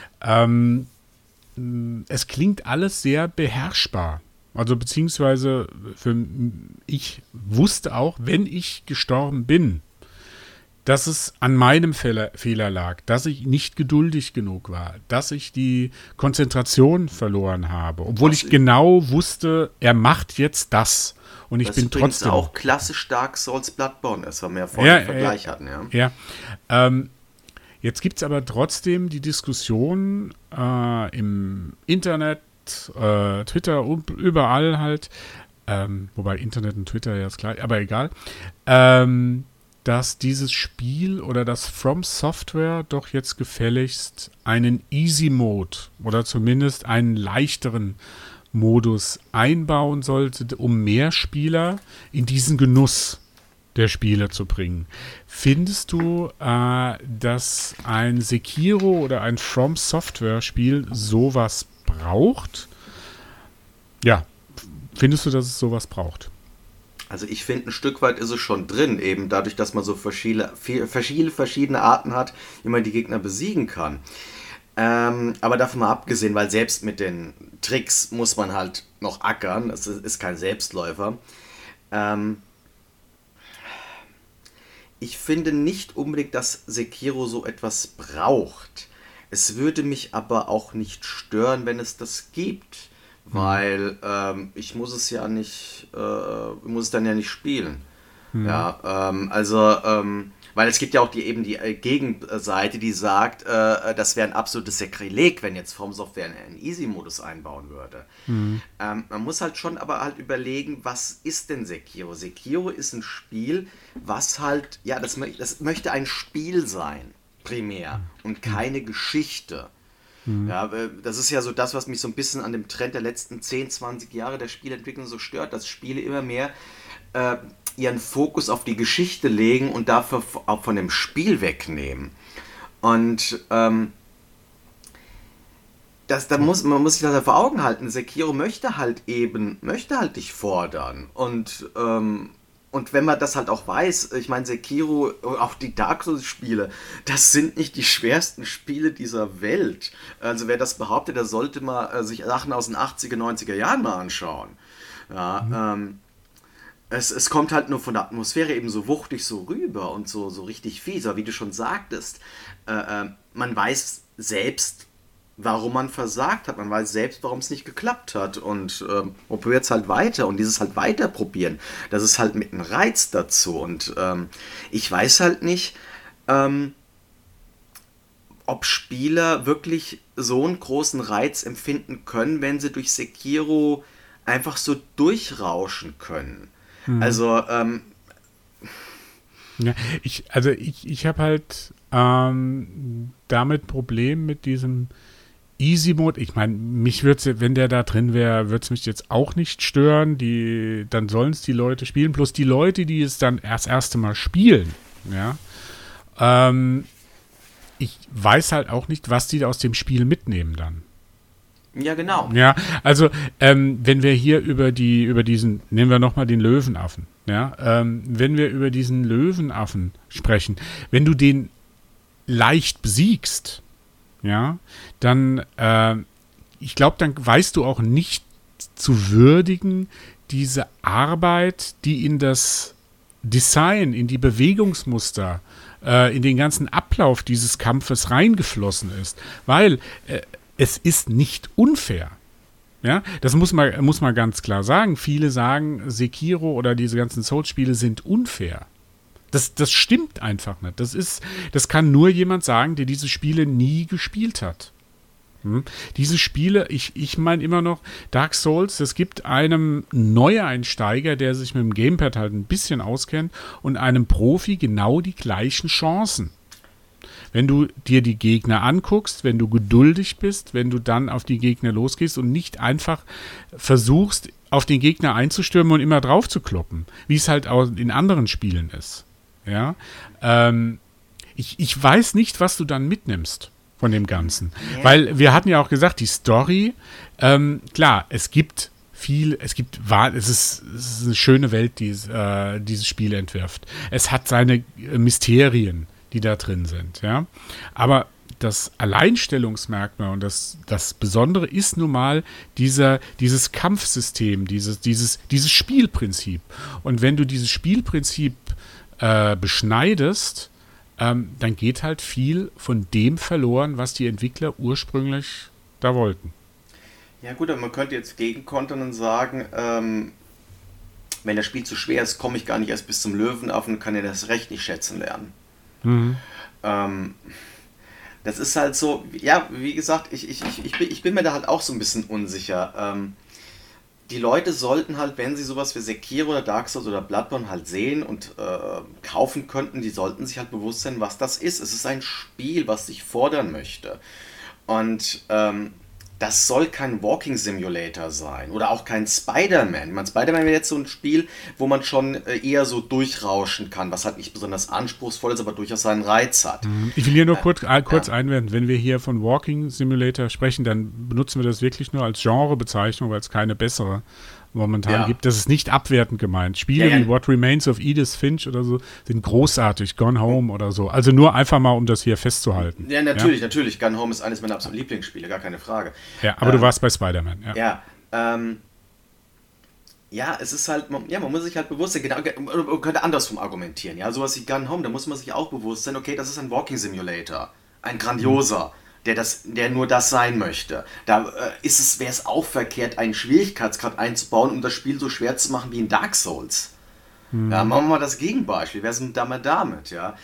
S1: es klingt alles sehr beherrschbar. Also beziehungsweise ich wusste auch, wenn ich gestorben bin, dass es an meinem Fehler lag, dass ich nicht geduldig genug war, dass ich die Konzentration verloren habe, obwohl ich genau wusste, er macht jetzt das und ich bin trotzdem...
S2: auch klassisch Dark Souls Bloodborne ist, weil wir ja vorhin einen Vergleich hatten.
S1: Ja. Jetzt gibt es aber trotzdem die Diskussion im Internet, Twitter, überall halt, wobei Internet und Twitter ja das gleiche, aber egal, dass dieses Spiel oder das From Software doch jetzt gefälligst einen Easy Mode oder zumindest einen leichteren Modus einbauen sollte, um mehr Spieler in diesen Genuss der Spiele zu bringen. Findest du, dass ein Sekiro oder ein From Software Spiel sowas braucht? Ja, findest du, dass es sowas braucht?
S2: Also ich finde, ein Stück weit ist es schon drin, eben dadurch, dass man so verschiedene Arten hat, wie man die Gegner besiegen kann. Aber davon mal abgesehen, weil selbst mit den Tricks muss man halt noch ackern, es ist kein Selbstläufer. Ich finde nicht unbedingt, dass Sekiro so etwas braucht. Es würde mich aber auch nicht stören, wenn es das gibt. Weil ich muss es ja nicht, muss es dann ja nicht spielen. Ja, weil es gibt ja auch die Gegenseite, die sagt, das wäre ein absolutes Sakrileg, wenn jetzt From Software einen Easy-Modus einbauen würde. Man muss halt schon aber halt überlegen, was ist denn Sekiro? Sekiro ist ein Spiel, was halt, ja, das möchte ein Spiel sein, primär, und keine Geschichte. Ja, das ist ja so das, was mich so ein bisschen an dem Trend der letzten 10, 20 Jahre der Spielentwicklung so stört, dass Spiele immer mehr ihren Fokus auf die Geschichte legen und dafür auch von dem Spiel wegnehmen. Und man muss sich das ja vor Augen halten. Sekiro möchte halt dich fordern und Und wenn man das halt auch weiß, ich meine, Sekiro, auch die Dark Souls-Spiele, das sind nicht die schwersten Spiele dieser Welt. Also wer das behauptet, der sollte mal sich Sachen aus den 80er, 90er Jahren mal anschauen. Ja, es kommt halt nur von der Atmosphäre eben so wuchtig so rüber und so richtig fies. Aber wie du schon sagtest, man weiß selbst, warum man versagt hat. Man weiß selbst, warum es nicht geklappt hat. Und probiert es halt weiter. Und dieses halt weiter probieren, das ist halt mit einem Reiz dazu. Und ich weiß halt nicht, ob Spieler wirklich so einen großen Reiz empfinden können, wenn sie durch Sekiro einfach so durchrauschen können. Also,
S1: Ja, ich habe halt damit ein Problem mit diesem Easy-Mode. Ich meine, mich würde wenn der da drin wäre, würde es mich jetzt auch nicht stören. Dann sollen es die Leute spielen. Plus die Leute, die es dann das erste Mal spielen. Ja. Ich weiß halt auch nicht, was die aus dem Spiel mitnehmen dann.
S2: ja, genau.
S1: Ja, also wenn wir hier über diesen, nehmen wir nochmal den Löwenaffen, ja, wenn wir über diesen Löwenaffen sprechen, wenn du den leicht besiegst, ja, dann, ich glaube, dann weißt du auch nicht zu würdigen, diese Arbeit, die in das Design, in die Bewegungsmuster, in den ganzen Ablauf dieses Kampfes reingeflossen ist, weil es ist nicht unfair. Ja, das muss man ganz klar sagen. Viele sagen, Sekiro oder diese ganzen Souls-Spiele sind unfair. Das stimmt einfach nicht. Das kann nur jemand sagen, der diese Spiele nie gespielt hat. Diese Spiele, ich meine immer noch, Dark Souls, das gibt einem Neueinsteiger, der sich mit dem Gamepad halt ein bisschen auskennt, und einem Profi genau die gleichen Chancen. Wenn du dir die Gegner anguckst, wenn du geduldig bist, wenn du dann auf die Gegner losgehst und nicht einfach versuchst, auf den Gegner einzustürmen und immer drauf zu kloppen, wie es halt auch in anderen Spielen ist. Ja? Ich weiß nicht, was du dann mitnimmst von dem Ganzen. Ja. Weil wir hatten ja auch gesagt, die Story, klar, es ist eine schöne Welt, die dieses Spiel entwirft. Es hat seine Mysterien, die da drin sind, ja. Aber das Alleinstellungsmerkmal und das Besondere ist nun mal dieses Kampfsystem, dieses Spielprinzip. Und wenn du dieses Spielprinzip beschneidest, dann geht halt viel von dem verloren, was die Entwickler ursprünglich da wollten.
S2: Ja gut, aber man könnte jetzt gegenkontern und sagen, wenn das Spiel zu schwer ist, komme ich gar nicht erst bis zum Löwenaffen und kann ja das Recht nicht schätzen lernen. Das ist halt so, ja, wie gesagt, ich bin mir da halt auch so ein bisschen unsicher. Die Leute sollten halt, wenn sie sowas wie Sekiro oder Dark Souls oder Bloodborne halt sehen und kaufen könnten, die sollten sich halt bewusst sein, was das ist. Es ist ein Spiel, was sich fordern möchte. Und das soll kein Walking Simulator sein oder auch kein Spider-Man. Spider-Man wäre jetzt so ein Spiel, wo man schon eher so durchrauschen kann, was halt nicht besonders anspruchsvoll ist, aber durchaus seinen Reiz hat.
S1: Ich will hier nur kurz einwenden, wenn wir hier von Walking Simulator sprechen, dann benutzen wir das wirklich nur als Genrebezeichnung, weil es keine bessere momentan gibt. Das ist nicht abwertend gemeint. Spiele wie What Remains of Edith Finch oder so sind großartig, Gone Home oder so. Also nur einfach mal, um das hier festzuhalten.
S2: Ja, natürlich. Gone Home ist eines meiner absoluten Lieblingsspiele, gar keine Frage.
S1: Ja, aber du warst bei Spider-Man.
S2: Ja, es ist halt, man muss sich halt bewusst sein, genau, man könnte andersrum argumentieren, ja, sowas wie Gun Home, da muss man sich auch bewusst sein, okay, das ist ein Walking Simulator, ein grandioser, der nur das sein möchte. Da wäre es auch verkehrt, einen Schwierigkeitsgrad einzubauen, um das Spiel so schwer zu machen wie in Dark Souls. Ja, machen wir mal das Gegenbeispiel, wer ist denn damit, ja.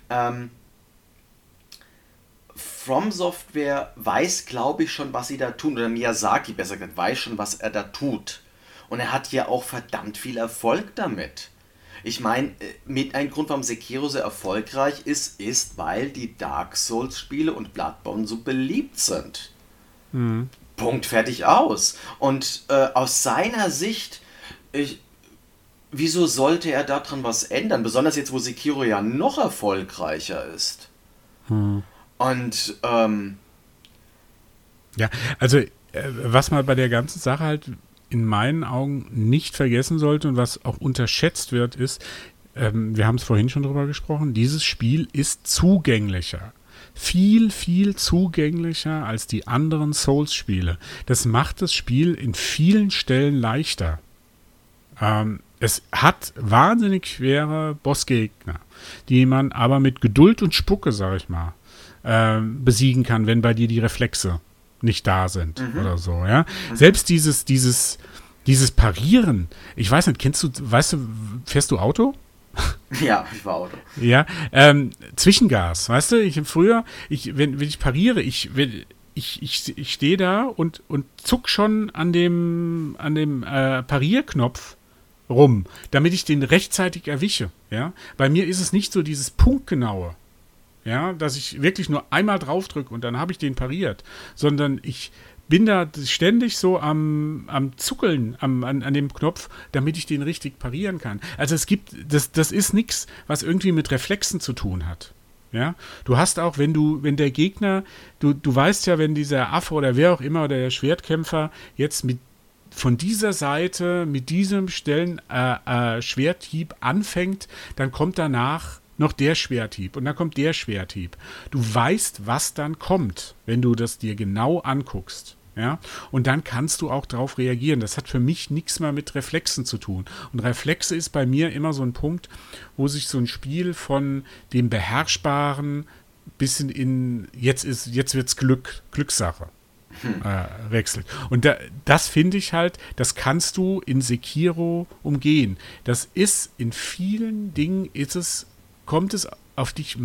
S2: From Software weiß, glaube ich, schon, was sie da tun, oder Miyazaki besser gesagt, weiß schon, was er da tut. Und er hat ja auch verdammt viel Erfolg damit. Ich meine, mit ein Grund, warum Sekiro so erfolgreich ist, weil die Dark Souls-Spiele und Bloodborne so beliebt sind. Punkt, fertig, aus. Und aus seiner Sicht, wieso sollte er daran was ändern? Besonders jetzt, wo Sekiro ja noch erfolgreicher ist. Und,
S1: ja, also, was man bei der ganzen Sache halt in meinen Augen nicht vergessen sollte und was auch unterschätzt wird, ist, wir haben es vorhin schon drüber gesprochen, dieses Spiel ist zugänglicher. Viel, viel zugänglicher als die anderen Souls-Spiele. Das macht das Spiel in vielen Stellen leichter. Es hat wahnsinnig schwere Bossgegner, die man aber mit Geduld und Spucke, sag ich mal, besiegen kann, wenn bei dir die Reflexe nicht da sind oder so, ja. Selbst dieses Parieren, ich weiß nicht, fährst du Auto?
S2: Ja, ich war Auto.
S1: Ja, Zwischengas, weißt du, wenn ich pariere, ich stehe da und zuck schon an dem Parierknopf rum, damit ich den rechtzeitig erwische, ja. Bei mir ist es nicht so dieses Punktgenaue, ja, dass ich wirklich nur einmal drauf drücke und dann habe ich den pariert, sondern ich bin da ständig so am Zuckeln an dem Knopf, damit ich den richtig parieren kann. Also das ist nichts, was irgendwie mit Reflexen zu tun hat. Ja, du hast auch, wenn der Gegner, du weißt ja, wenn dieser Affe oder wer auch immer oder der Schwertkämpfer jetzt von dieser Seite mit diesem Schwerthieb anfängt, dann kommt danach noch der Schwerthieb und dann kommt der Schwerthieb. Du weißt, was dann kommt, wenn du das dir genau anguckst. Ja? Und dann kannst du auch darauf reagieren. Das hat für mich nichts mehr mit Reflexen zu tun. Und Reflexe ist bei mir immer so ein Punkt, wo sich so ein Spiel von dem Beherrschbaren bisschen in jetzt wird's Glückssache wechselt. Und das finde ich halt, das kannst du in Sekiro umgehen. Das ist in vielen Dingen kommt es auf dich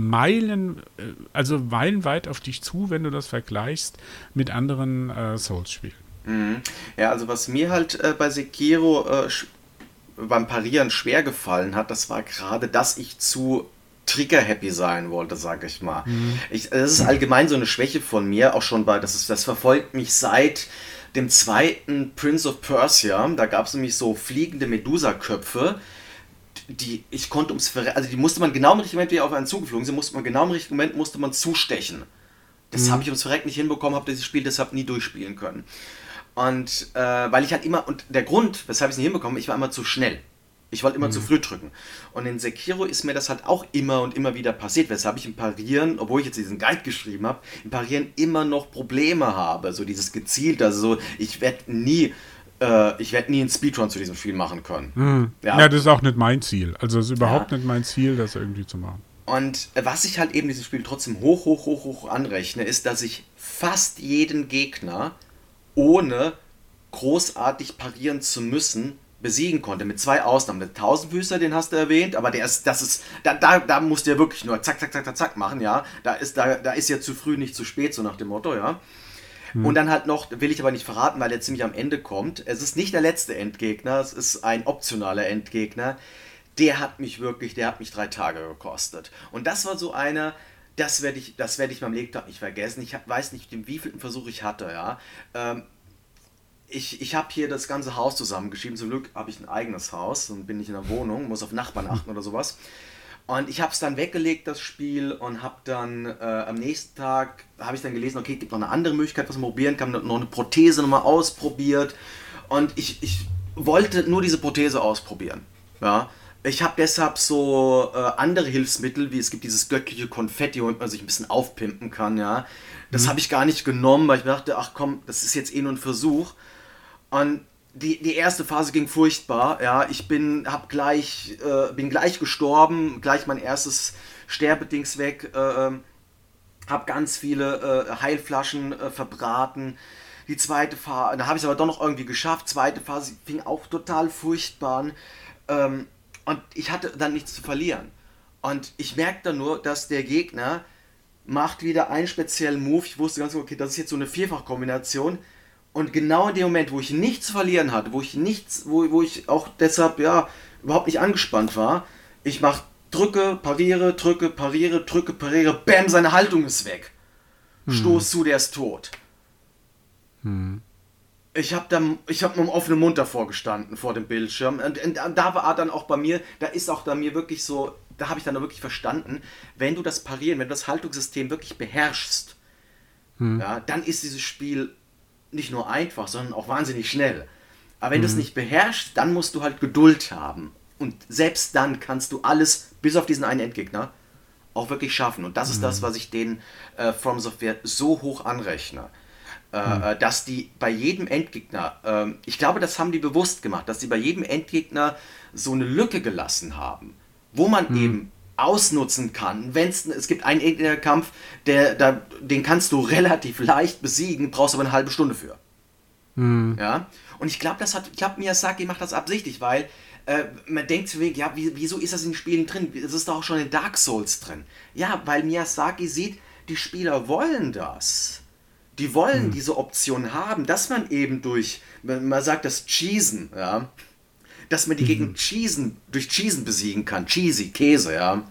S1: meilenweit auf dich zu, wenn du das vergleichst mit anderen Souls-Spielen.
S2: Ja, also was mir halt bei Sekiro beim Parieren schwer gefallen hat, das war gerade, dass ich zu trigger-happy sein wollte, sag ich mal. Das ist allgemein so eine Schwäche von mir, auch schon das verfolgt mich seit dem zweiten Prince of Persia. Da gab es nämlich so fliegende Medusa-Köpfe, die musste man genau im richtigen Moment, wie auf einen zugeflogen sind, musste man zustechen. Das habe ich ums Verrecken nicht hinbekommen, habe dieses Spiel deshalb nie durchspielen können. Und weil ich halt und der Grund, weshalb ich es nicht hinbekomme, ich war immer zu schnell. Ich wollte immer zu früh drücken. Und in Sekiro ist mir das halt auch immer und immer wieder passiert, weshalb ich im Parieren, obwohl ich jetzt diesen Guide geschrieben habe, im Parieren immer noch Probleme habe. So dieses gezielt, also so, ich werde nie einen Speedrun zu diesem Spiel machen können.
S1: Ja, das ist auch nicht mein Ziel. Also es ist überhaupt nicht mein Ziel, das irgendwie zu machen.
S2: Und was ich halt eben diesem Spiel trotzdem hoch anrechne, ist, dass ich fast jeden Gegner ohne großartig parieren zu müssen besiegen konnte, mit 2 Ausnahmen. Der Tausendfüßler, den hast du erwähnt, aber da musst du ja wirklich nur zack, zack, zack, zack, zack machen, ja. Da ist ja zu früh, nicht zu spät, so nach dem Motto, ja. Und dann halt noch, will ich aber nicht verraten, weil der ziemlich am Ende kommt. Es ist nicht der letzte Endgegner, es ist ein optionaler Endgegner. Der hat mich 3 Tage gekostet. Und das war so einer, das werde ich meinem Lebtag nicht vergessen. Ich weiß nicht, den wievielten Versuch ich hatte, ja. Ich habe hier das ganze Haus zusammengeschrieben. Zum Glück habe ich ein eigenes Haus und bin nicht in der Wohnung, muss auf Nachbarn achten oder sowas. Und ich habe es dann weggelegt, das Spiel, und habe dann am nächsten Tag, habe ich dann gelesen, okay, es gibt noch eine andere Möglichkeit, was man probieren kann, noch eine Prothese nochmal ausprobiert. Und ich wollte nur diese Prothese ausprobieren. Ja. Ich habe deshalb so andere Hilfsmittel, wie es gibt dieses göttliche Konfetti, womit man sich ein bisschen aufpimpen kann, ja. Das habe ich gar nicht genommen, weil ich mir dachte, ach komm, das ist jetzt nur ein Versuch. Und die erste Phase ging furchtbar, ja, bin gleich gestorben, gleich mein erstes Sterbedings weg, habe ganz viele Heilflaschen verbraten. Die zweite Phase, da habe ich es aber doch noch irgendwie geschafft, zweite Phase fing auch total furchtbar an, und ich hatte dann nichts zu verlieren. Und ich merkte dann nur, dass der Gegner macht wieder einen speziellen Move, ich wusste ganz okay, das ist jetzt so eine Vierfachkombination. Und genau in dem Moment, wo ich nichts zu verlieren hatte, wo ich auch deshalb überhaupt nicht angespannt war, ich drücke, pariere, bam, seine Haltung ist weg. Stoß zu, der ist tot. Ich habe mit einem offenen Mund davor gestanden, vor dem Bildschirm. Und da war dann auch bei mir, da ist auch bei mir wirklich so, da habe ich dann wirklich verstanden, wenn du das Haltungssystem wirklich beherrschst, ja, dann ist dieses Spiel nicht nur einfach, sondern auch wahnsinnig schnell. Aber wenn du es nicht beherrschst, dann musst du halt Geduld haben. Und selbst dann kannst du alles, bis auf diesen einen Endgegner, auch wirklich schaffen. Und das ist das, was ich den From Software so hoch anrechne. Dass die bei jedem Endgegner, ich glaube, das haben die bewusst gemacht, dass die bei jedem Endgegner so eine Lücke gelassen haben, wo man eben ausnutzen kann. Es gibt einen Endgegnerkampf, den kannst du relativ leicht besiegen, brauchst aber eine halbe Stunde für. Ja? Und ich glaube, Miyazaki macht das absichtlich, weil man denkt sich, ja, wieso ist das in den Spielen drin? Das ist doch auch schon in Dark Souls drin. Ja, weil Miyazaki sieht, die Spieler wollen das. Die wollen diese Option haben, dass man eben man sagt das Cheesen, ja, dass man die Gegner durch Cheesen besiegen kann. Cheesy, Käse, ja.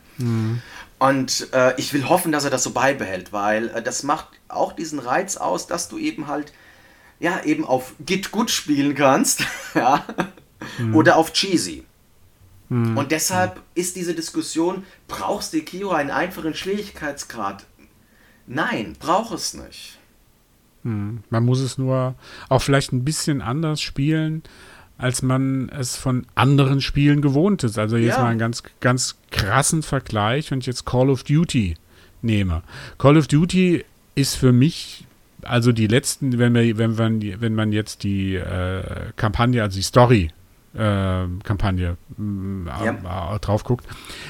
S2: Und ich will hoffen, dass er das so beibehält, weil das macht auch diesen Reiz aus, dass du eben halt, ja, eben auf Git gut spielen kannst, ja, oder auf Cheesy. Und deshalb ist diese Diskussion, brauchst du Sekiro einen einfachen Schwierigkeitsgrad? Nein, braucht es nicht.
S1: Man muss es nur auch vielleicht ein bisschen anders spielen, als man es von anderen Spielen gewohnt ist. Also jetzt mal einen ganz, ganz krassen Vergleich, wenn ich jetzt Call of Duty nehme. Call of Duty ist für mich, also die letzten, wenn man jetzt die Kampagne, also die Story Kampagne drauf guckt,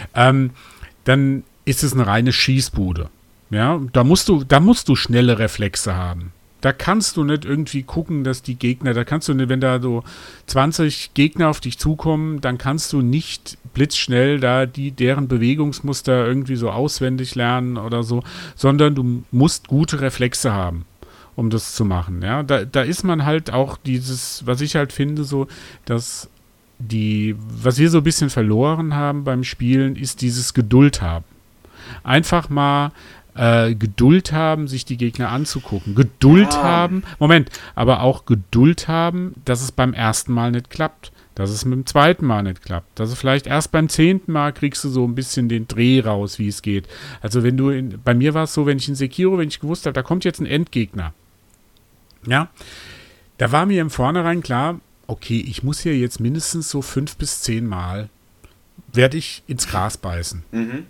S1: dann ist es eine reine Schießbude. Ja, da musst du schnelle Reflexe haben. Da kannst du nicht irgendwie gucken, dass die Gegner, da kannst du nicht, wenn da so 20 Gegner auf dich zukommen, dann kannst du nicht blitzschnell da deren Bewegungsmuster irgendwie so auswendig lernen oder so, sondern du musst gute Reflexe haben, um das zu machen. Ja, da ist man halt auch dieses, was ich halt finde, so, dass was wir so ein bisschen verloren haben beim Spielen, ist dieses Geduld haben. Einfach mal Geduld haben, sich die Gegner anzugucken. Geduld haben, aber auch Geduld haben, dass es beim ersten Mal nicht klappt. Dass es mit dem zweiten Mal nicht klappt. Dass es vielleicht erst beim 10. Mal kriegst du so ein bisschen den Dreh raus, wie es geht. Also bei mir war es so, wenn ich gewusst habe, da kommt jetzt ein Endgegner. Ja, da war mir im Vornherein klar, okay, ich muss hier jetzt mindestens so 5 bis 10 Mal werde ich ins Gras beißen.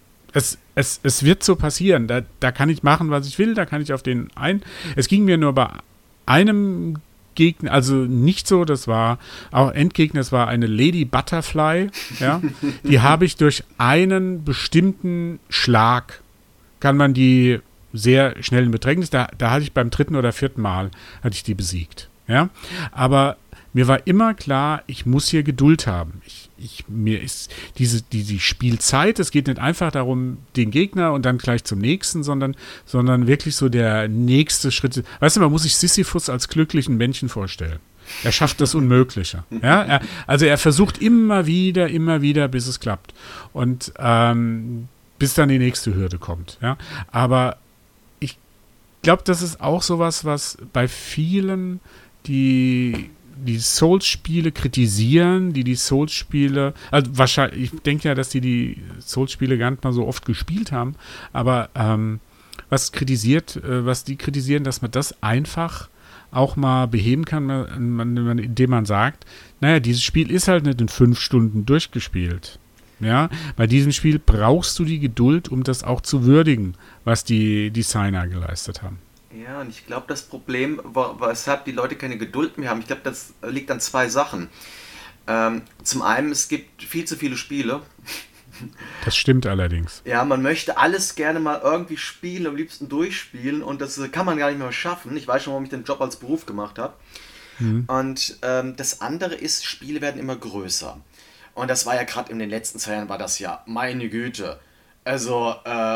S1: Es wird so passieren. Da kann ich machen, was ich will. Da kann ich auf den Es ging mir nur bei einem Gegner, also nicht so, das war auch Endgegner, es war eine Lady Butterfly. Ja, die habe ich durch einen bestimmten Schlag, kann man die sehr schnell in Bedrängnis, da hatte ich beim 3. oder 4. Mal, hatte ich die besiegt. Ja, aber mir war immer klar, ich muss hier Geduld haben. Mir ist die Spielzeit, es geht nicht einfach darum, den Gegner und dann gleich zum nächsten, sondern wirklich so der nächste Schritt. Weißt du, man muss sich Sisyphus als glücklichen Menschen vorstellen. Er schafft das Unmögliche. Ja? Er versucht immer wieder, bis es klappt. Und bis dann die nächste Hürde kommt. Ja? Aber ich glaube, das ist auch sowas, was bei vielen, die Souls-Spiele kritisieren, die Souls-Spiele, also wahrscheinlich, ich denke ja, dass die Souls-Spiele gar nicht mal so oft gespielt haben, aber was die kritisieren, dass man das einfach auch mal beheben kann, indem man sagt, naja, dieses Spiel ist halt nicht in 5 Stunden durchgespielt. Ja, bei diesem Spiel brauchst du die Geduld, um das auch zu würdigen, was die Designer geleistet haben.
S2: Ja, und ich glaube, das Problem, weshalb die Leute keine Geduld mehr haben, ich glaube, das liegt an 2 Sachen. Zum einen, es gibt viel zu viele Spiele.
S1: Das stimmt allerdings.
S2: Ja, man möchte alles gerne mal irgendwie spielen, am liebsten durchspielen, und das kann man gar nicht mehr schaffen. Ich weiß schon, warum ich den Job als Beruf gemacht habe. Und das andere ist, Spiele werden immer größer. Und das war ja gerade in den letzten 2 Jahren, war das ja, meine Güte. Also,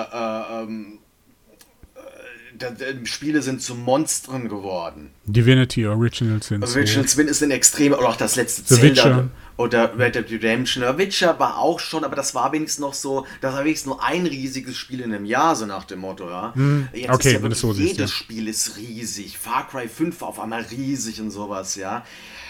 S2: Spiele sind zu Monstern geworden.
S1: Divinity Original Sin.
S2: Original Sin ist ein extrem, oder auch das letzte
S1: The
S2: Zelda
S1: Witcher.
S2: Oder Red Dead Redemption. Witcher war auch schon, aber das war wenigstens noch so, das war wenigstens nur ein riesiges Spiel in einem Jahr, so nach dem Motto, ja. Jetzt
S1: okay,
S2: ist ja
S1: wenn es
S2: wirklich,
S1: so
S2: jedes
S1: ist,
S2: Spiel ist riesig. Far Cry 5 war auf einmal riesig und sowas, ja.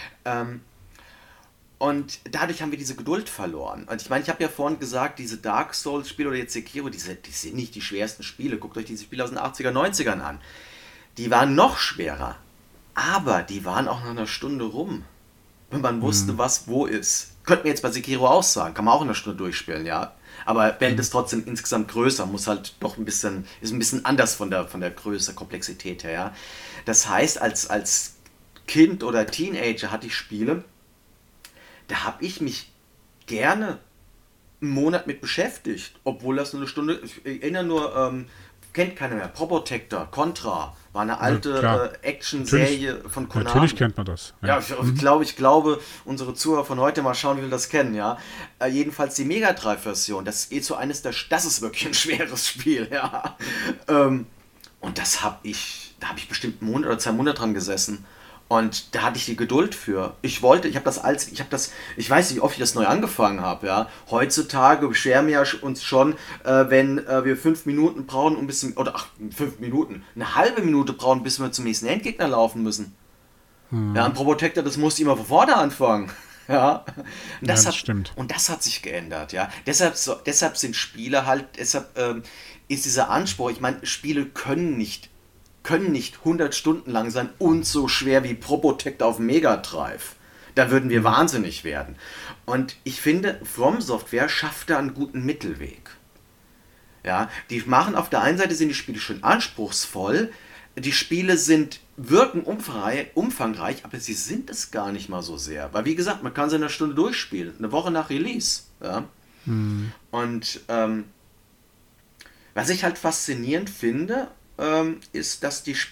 S2: Und dadurch haben wir diese Geduld verloren. Und ich meine, ich habe ja vorhin gesagt, diese Dark Souls-Spiele oder jetzt Sekiro, die sind nicht die schwersten Spiele. Guckt euch diese Spiele aus den 80er, 90ern an. Die waren noch schwerer. Aber die waren auch nach einer Stunde rum. wenn man wusste, was wo ist. Könnte man jetzt bei Sekiro auch sagen, kann man auch in einer Stunde durchspielen, ja. Aber Welt ist trotzdem insgesamt größer, muss halt doch ist ein bisschen anders von der Größe, Komplexität her, ja. Das heißt, als Kind oder Teenager hatte ich Spiele, da habe ich mich gerne einen Monat mit beschäftigt, obwohl das nur eine Stunde, ich erinnere nur, kennt keiner mehr, Probotector, Contra, war eine alte Action-Serie von Konami.
S1: Natürlich kennt man das.
S2: Ja, ich glaube, unsere Zuhörer von heute mal schauen, wie wir das kennen, ja. Jedenfalls die Mega Drive-Version, das ist so das ist wirklich ein schweres Spiel, ja. Und da habe ich bestimmt einen Monat oder 2 Monate dran gesessen. Und da hatte ich die Geduld für. Ich weiß nicht, wie oft ich das neu angefangen habe, ja. Heutzutage beschweren wir uns schon, wenn wir 5 Minuten brauchen, 5 Minuten, eine halbe Minute brauchen, bis wir zum nächsten Endgegner laufen müssen. Ja, ein Probotector, das musste immer von vorne anfangen. Ja,
S1: das stimmt.
S2: Und das hat sich geändert, ja. Deshalb sind Spiele halt, ist dieser Anspruch, ich meine, Spiele können nicht 100 Stunden lang sein und so schwer wie Probotector auf Mega Drive. Da würden wir wahnsinnig werden. Und ich finde, From Software schafft da einen guten Mittelweg. Ja, die machen auf der einen Seite sind die Spiele schön anspruchsvoll, die Spiele wirken umfangreich, aber sie sind es gar nicht mal so sehr. Weil wie gesagt, man kann sie in einer Stunde durchspielen, eine Woche nach Release. Ja? Und was ich halt faszinierend finde, ist, dass die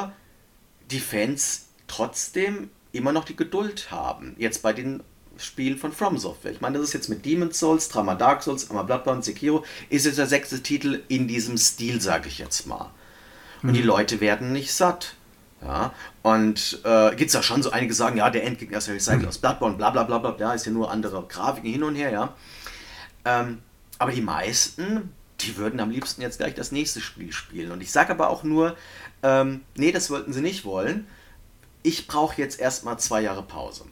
S2: Fans trotzdem immer noch die Geduld haben. Jetzt bei den Spielen von From Software. Ich meine, das ist jetzt mit Demon's Souls, dreimal Dark Souls, einmal Bloodborne, Sekiro, ist jetzt der 6. Titel in diesem Stil, sage ich jetzt mal. Und die Leute werden nicht satt. Ja, und gibt es ja schon so einige sagen, ja, der Endgegner ist ja recycelt aus Bloodborne, bla bla bla bla, ja, ist ja nur andere Grafiken hin und her, ja. Aber die meisten, die würden am liebsten jetzt gleich das nächste Spiel spielen. Und ich sage aber auch nur, nee, das wollten sie nicht wollen. Ich brauche jetzt erstmal 2 Jahre Pause.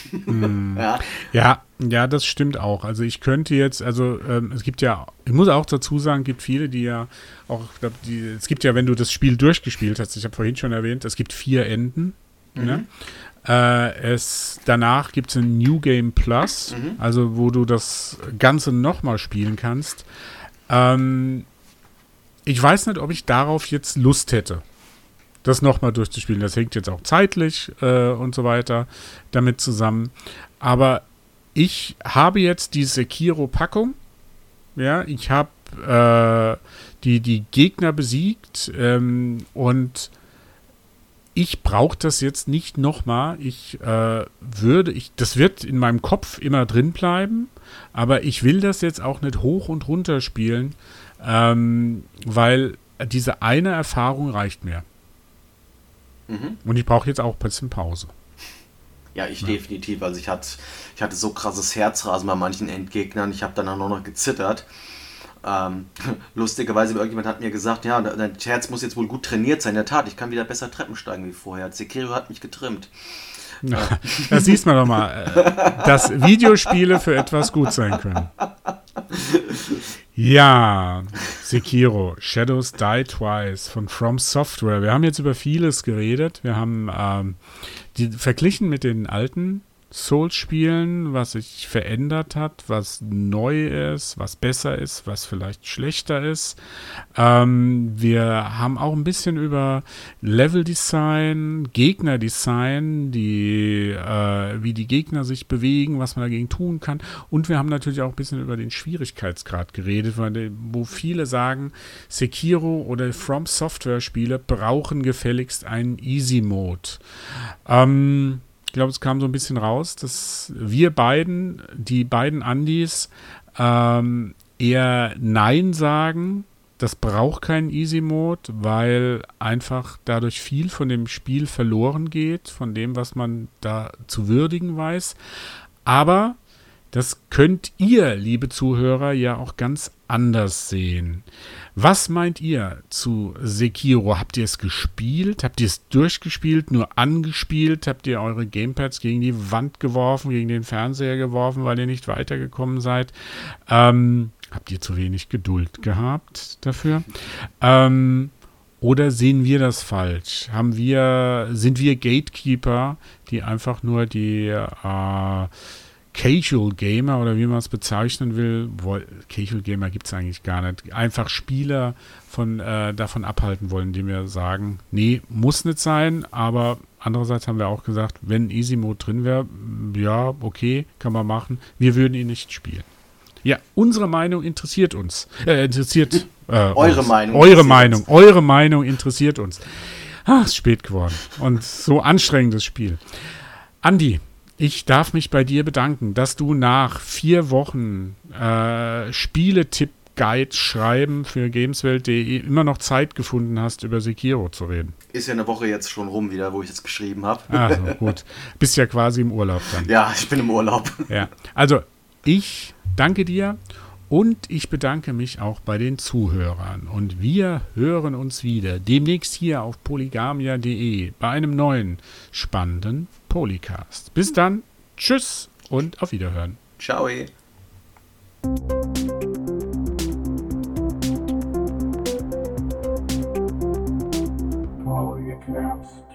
S1: Ja, das stimmt auch. Also ich könnte jetzt, es gibt ja, ich muss auch dazu sagen, gibt viele, die ja auch, es gibt ja, wenn du das Spiel durchgespielt hast, ich habe vorhin schon erwähnt, es gibt 4 Enden. Ne? Danach gibt es ein New Game Plus, also wo du das Ganze nochmal spielen kannst. Ich weiß nicht, ob ich darauf jetzt Lust hätte, das nochmal durchzuspielen. Das hängt jetzt auch zeitlich und so weiter damit zusammen. Aber ich habe jetzt die Sekiro-Packung. Ja, ich habe die Gegner besiegt und ich brauche das jetzt nicht nochmal. Das wird in meinem Kopf immer drin bleiben, aber ich will das jetzt auch nicht hoch und runter spielen, weil diese eine Erfahrung reicht mir. Und ich brauche jetzt auch ein bisschen Pause.
S2: Ja, ich definitiv. Also ich hatte so krasses Herzrasen bei manchen Endgegnern. Ich habe dann auch noch gezittert. Lustigerweise, irgendjemand hat mir gesagt, ja, dein Herz muss jetzt wohl gut trainiert sein. In der Tat, ich kann wieder besser Treppen steigen wie vorher. Sekiro hat mich getrimmt.
S1: Das siehst man doch mal, dass Videospiele für etwas gut sein können. Ja, Sekiro, Shadows Die Twice von From Software. Wir haben jetzt über vieles geredet. Wir haben die verglichen mit den alten Souls-Spielen, was sich verändert hat, was neu ist, was besser ist, was vielleicht schlechter ist. Wir haben auch ein bisschen über Level-Design, Gegner-Design, wie die Gegner sich bewegen, was man dagegen tun kann. Und wir haben natürlich auch ein bisschen über den Schwierigkeitsgrad geredet, wo viele sagen, Sekiro oder From Software-Spiele brauchen gefälligst einen Easy-Mode. Ich glaube, es kam so ein bisschen raus, dass die beiden Andys, eher Nein sagen. Das braucht keinen Easy-Mode, weil einfach dadurch viel von dem Spiel verloren geht, von dem, was man da zu würdigen weiß. Aber das könnt ihr, liebe Zuhörer, ja auch ganz anders sehen. Was meint ihr zu Sekiro? Habt ihr es gespielt? Habt ihr es durchgespielt? Nur angespielt? Habt ihr eure Gamepads gegen die Wand geworfen, gegen den Fernseher geworfen, weil ihr nicht weitergekommen seid? Habt ihr zu wenig Geduld gehabt dafür? Und Oder sehen wir das falsch? Sind wir Gatekeeper, die einfach nur die Casual Gamer oder wie man es bezeichnen will, Casual Gamer gibt es eigentlich gar nicht, einfach Spieler davon abhalten wollen, indem wir sagen, nee, muss nicht sein, aber andererseits haben wir auch gesagt, wenn Easy Mode drin wäre, ja, okay, kann man machen, wir würden ihn nicht spielen. Ja, unsere Meinung interessiert uns. Eure Meinung. Eure Meinung interessiert uns. Ist spät geworden. Und so anstrengendes Spiel. Andi, ich darf mich bei dir bedanken, dass du nach 4 Wochen Spieletipp-Guide schreiben für Gameswelt.de immer noch Zeit gefunden hast, über Sekiro zu reden.
S2: Ist ja eine Woche jetzt schon rum wieder, wo ich das geschrieben habe.
S1: Also gut. Bist ja quasi im Urlaub dann.
S2: Ja, ich bin im Urlaub.
S1: Ja. Also, ich danke dir und ich bedanke mich auch bei den Zuhörern. Und wir hören uns wieder demnächst hier auf polygamia.de bei einem neuen spannenden Polycast. Bis dann, tschüss und auf Wiederhören.
S2: Ciao.
S3: Polycast.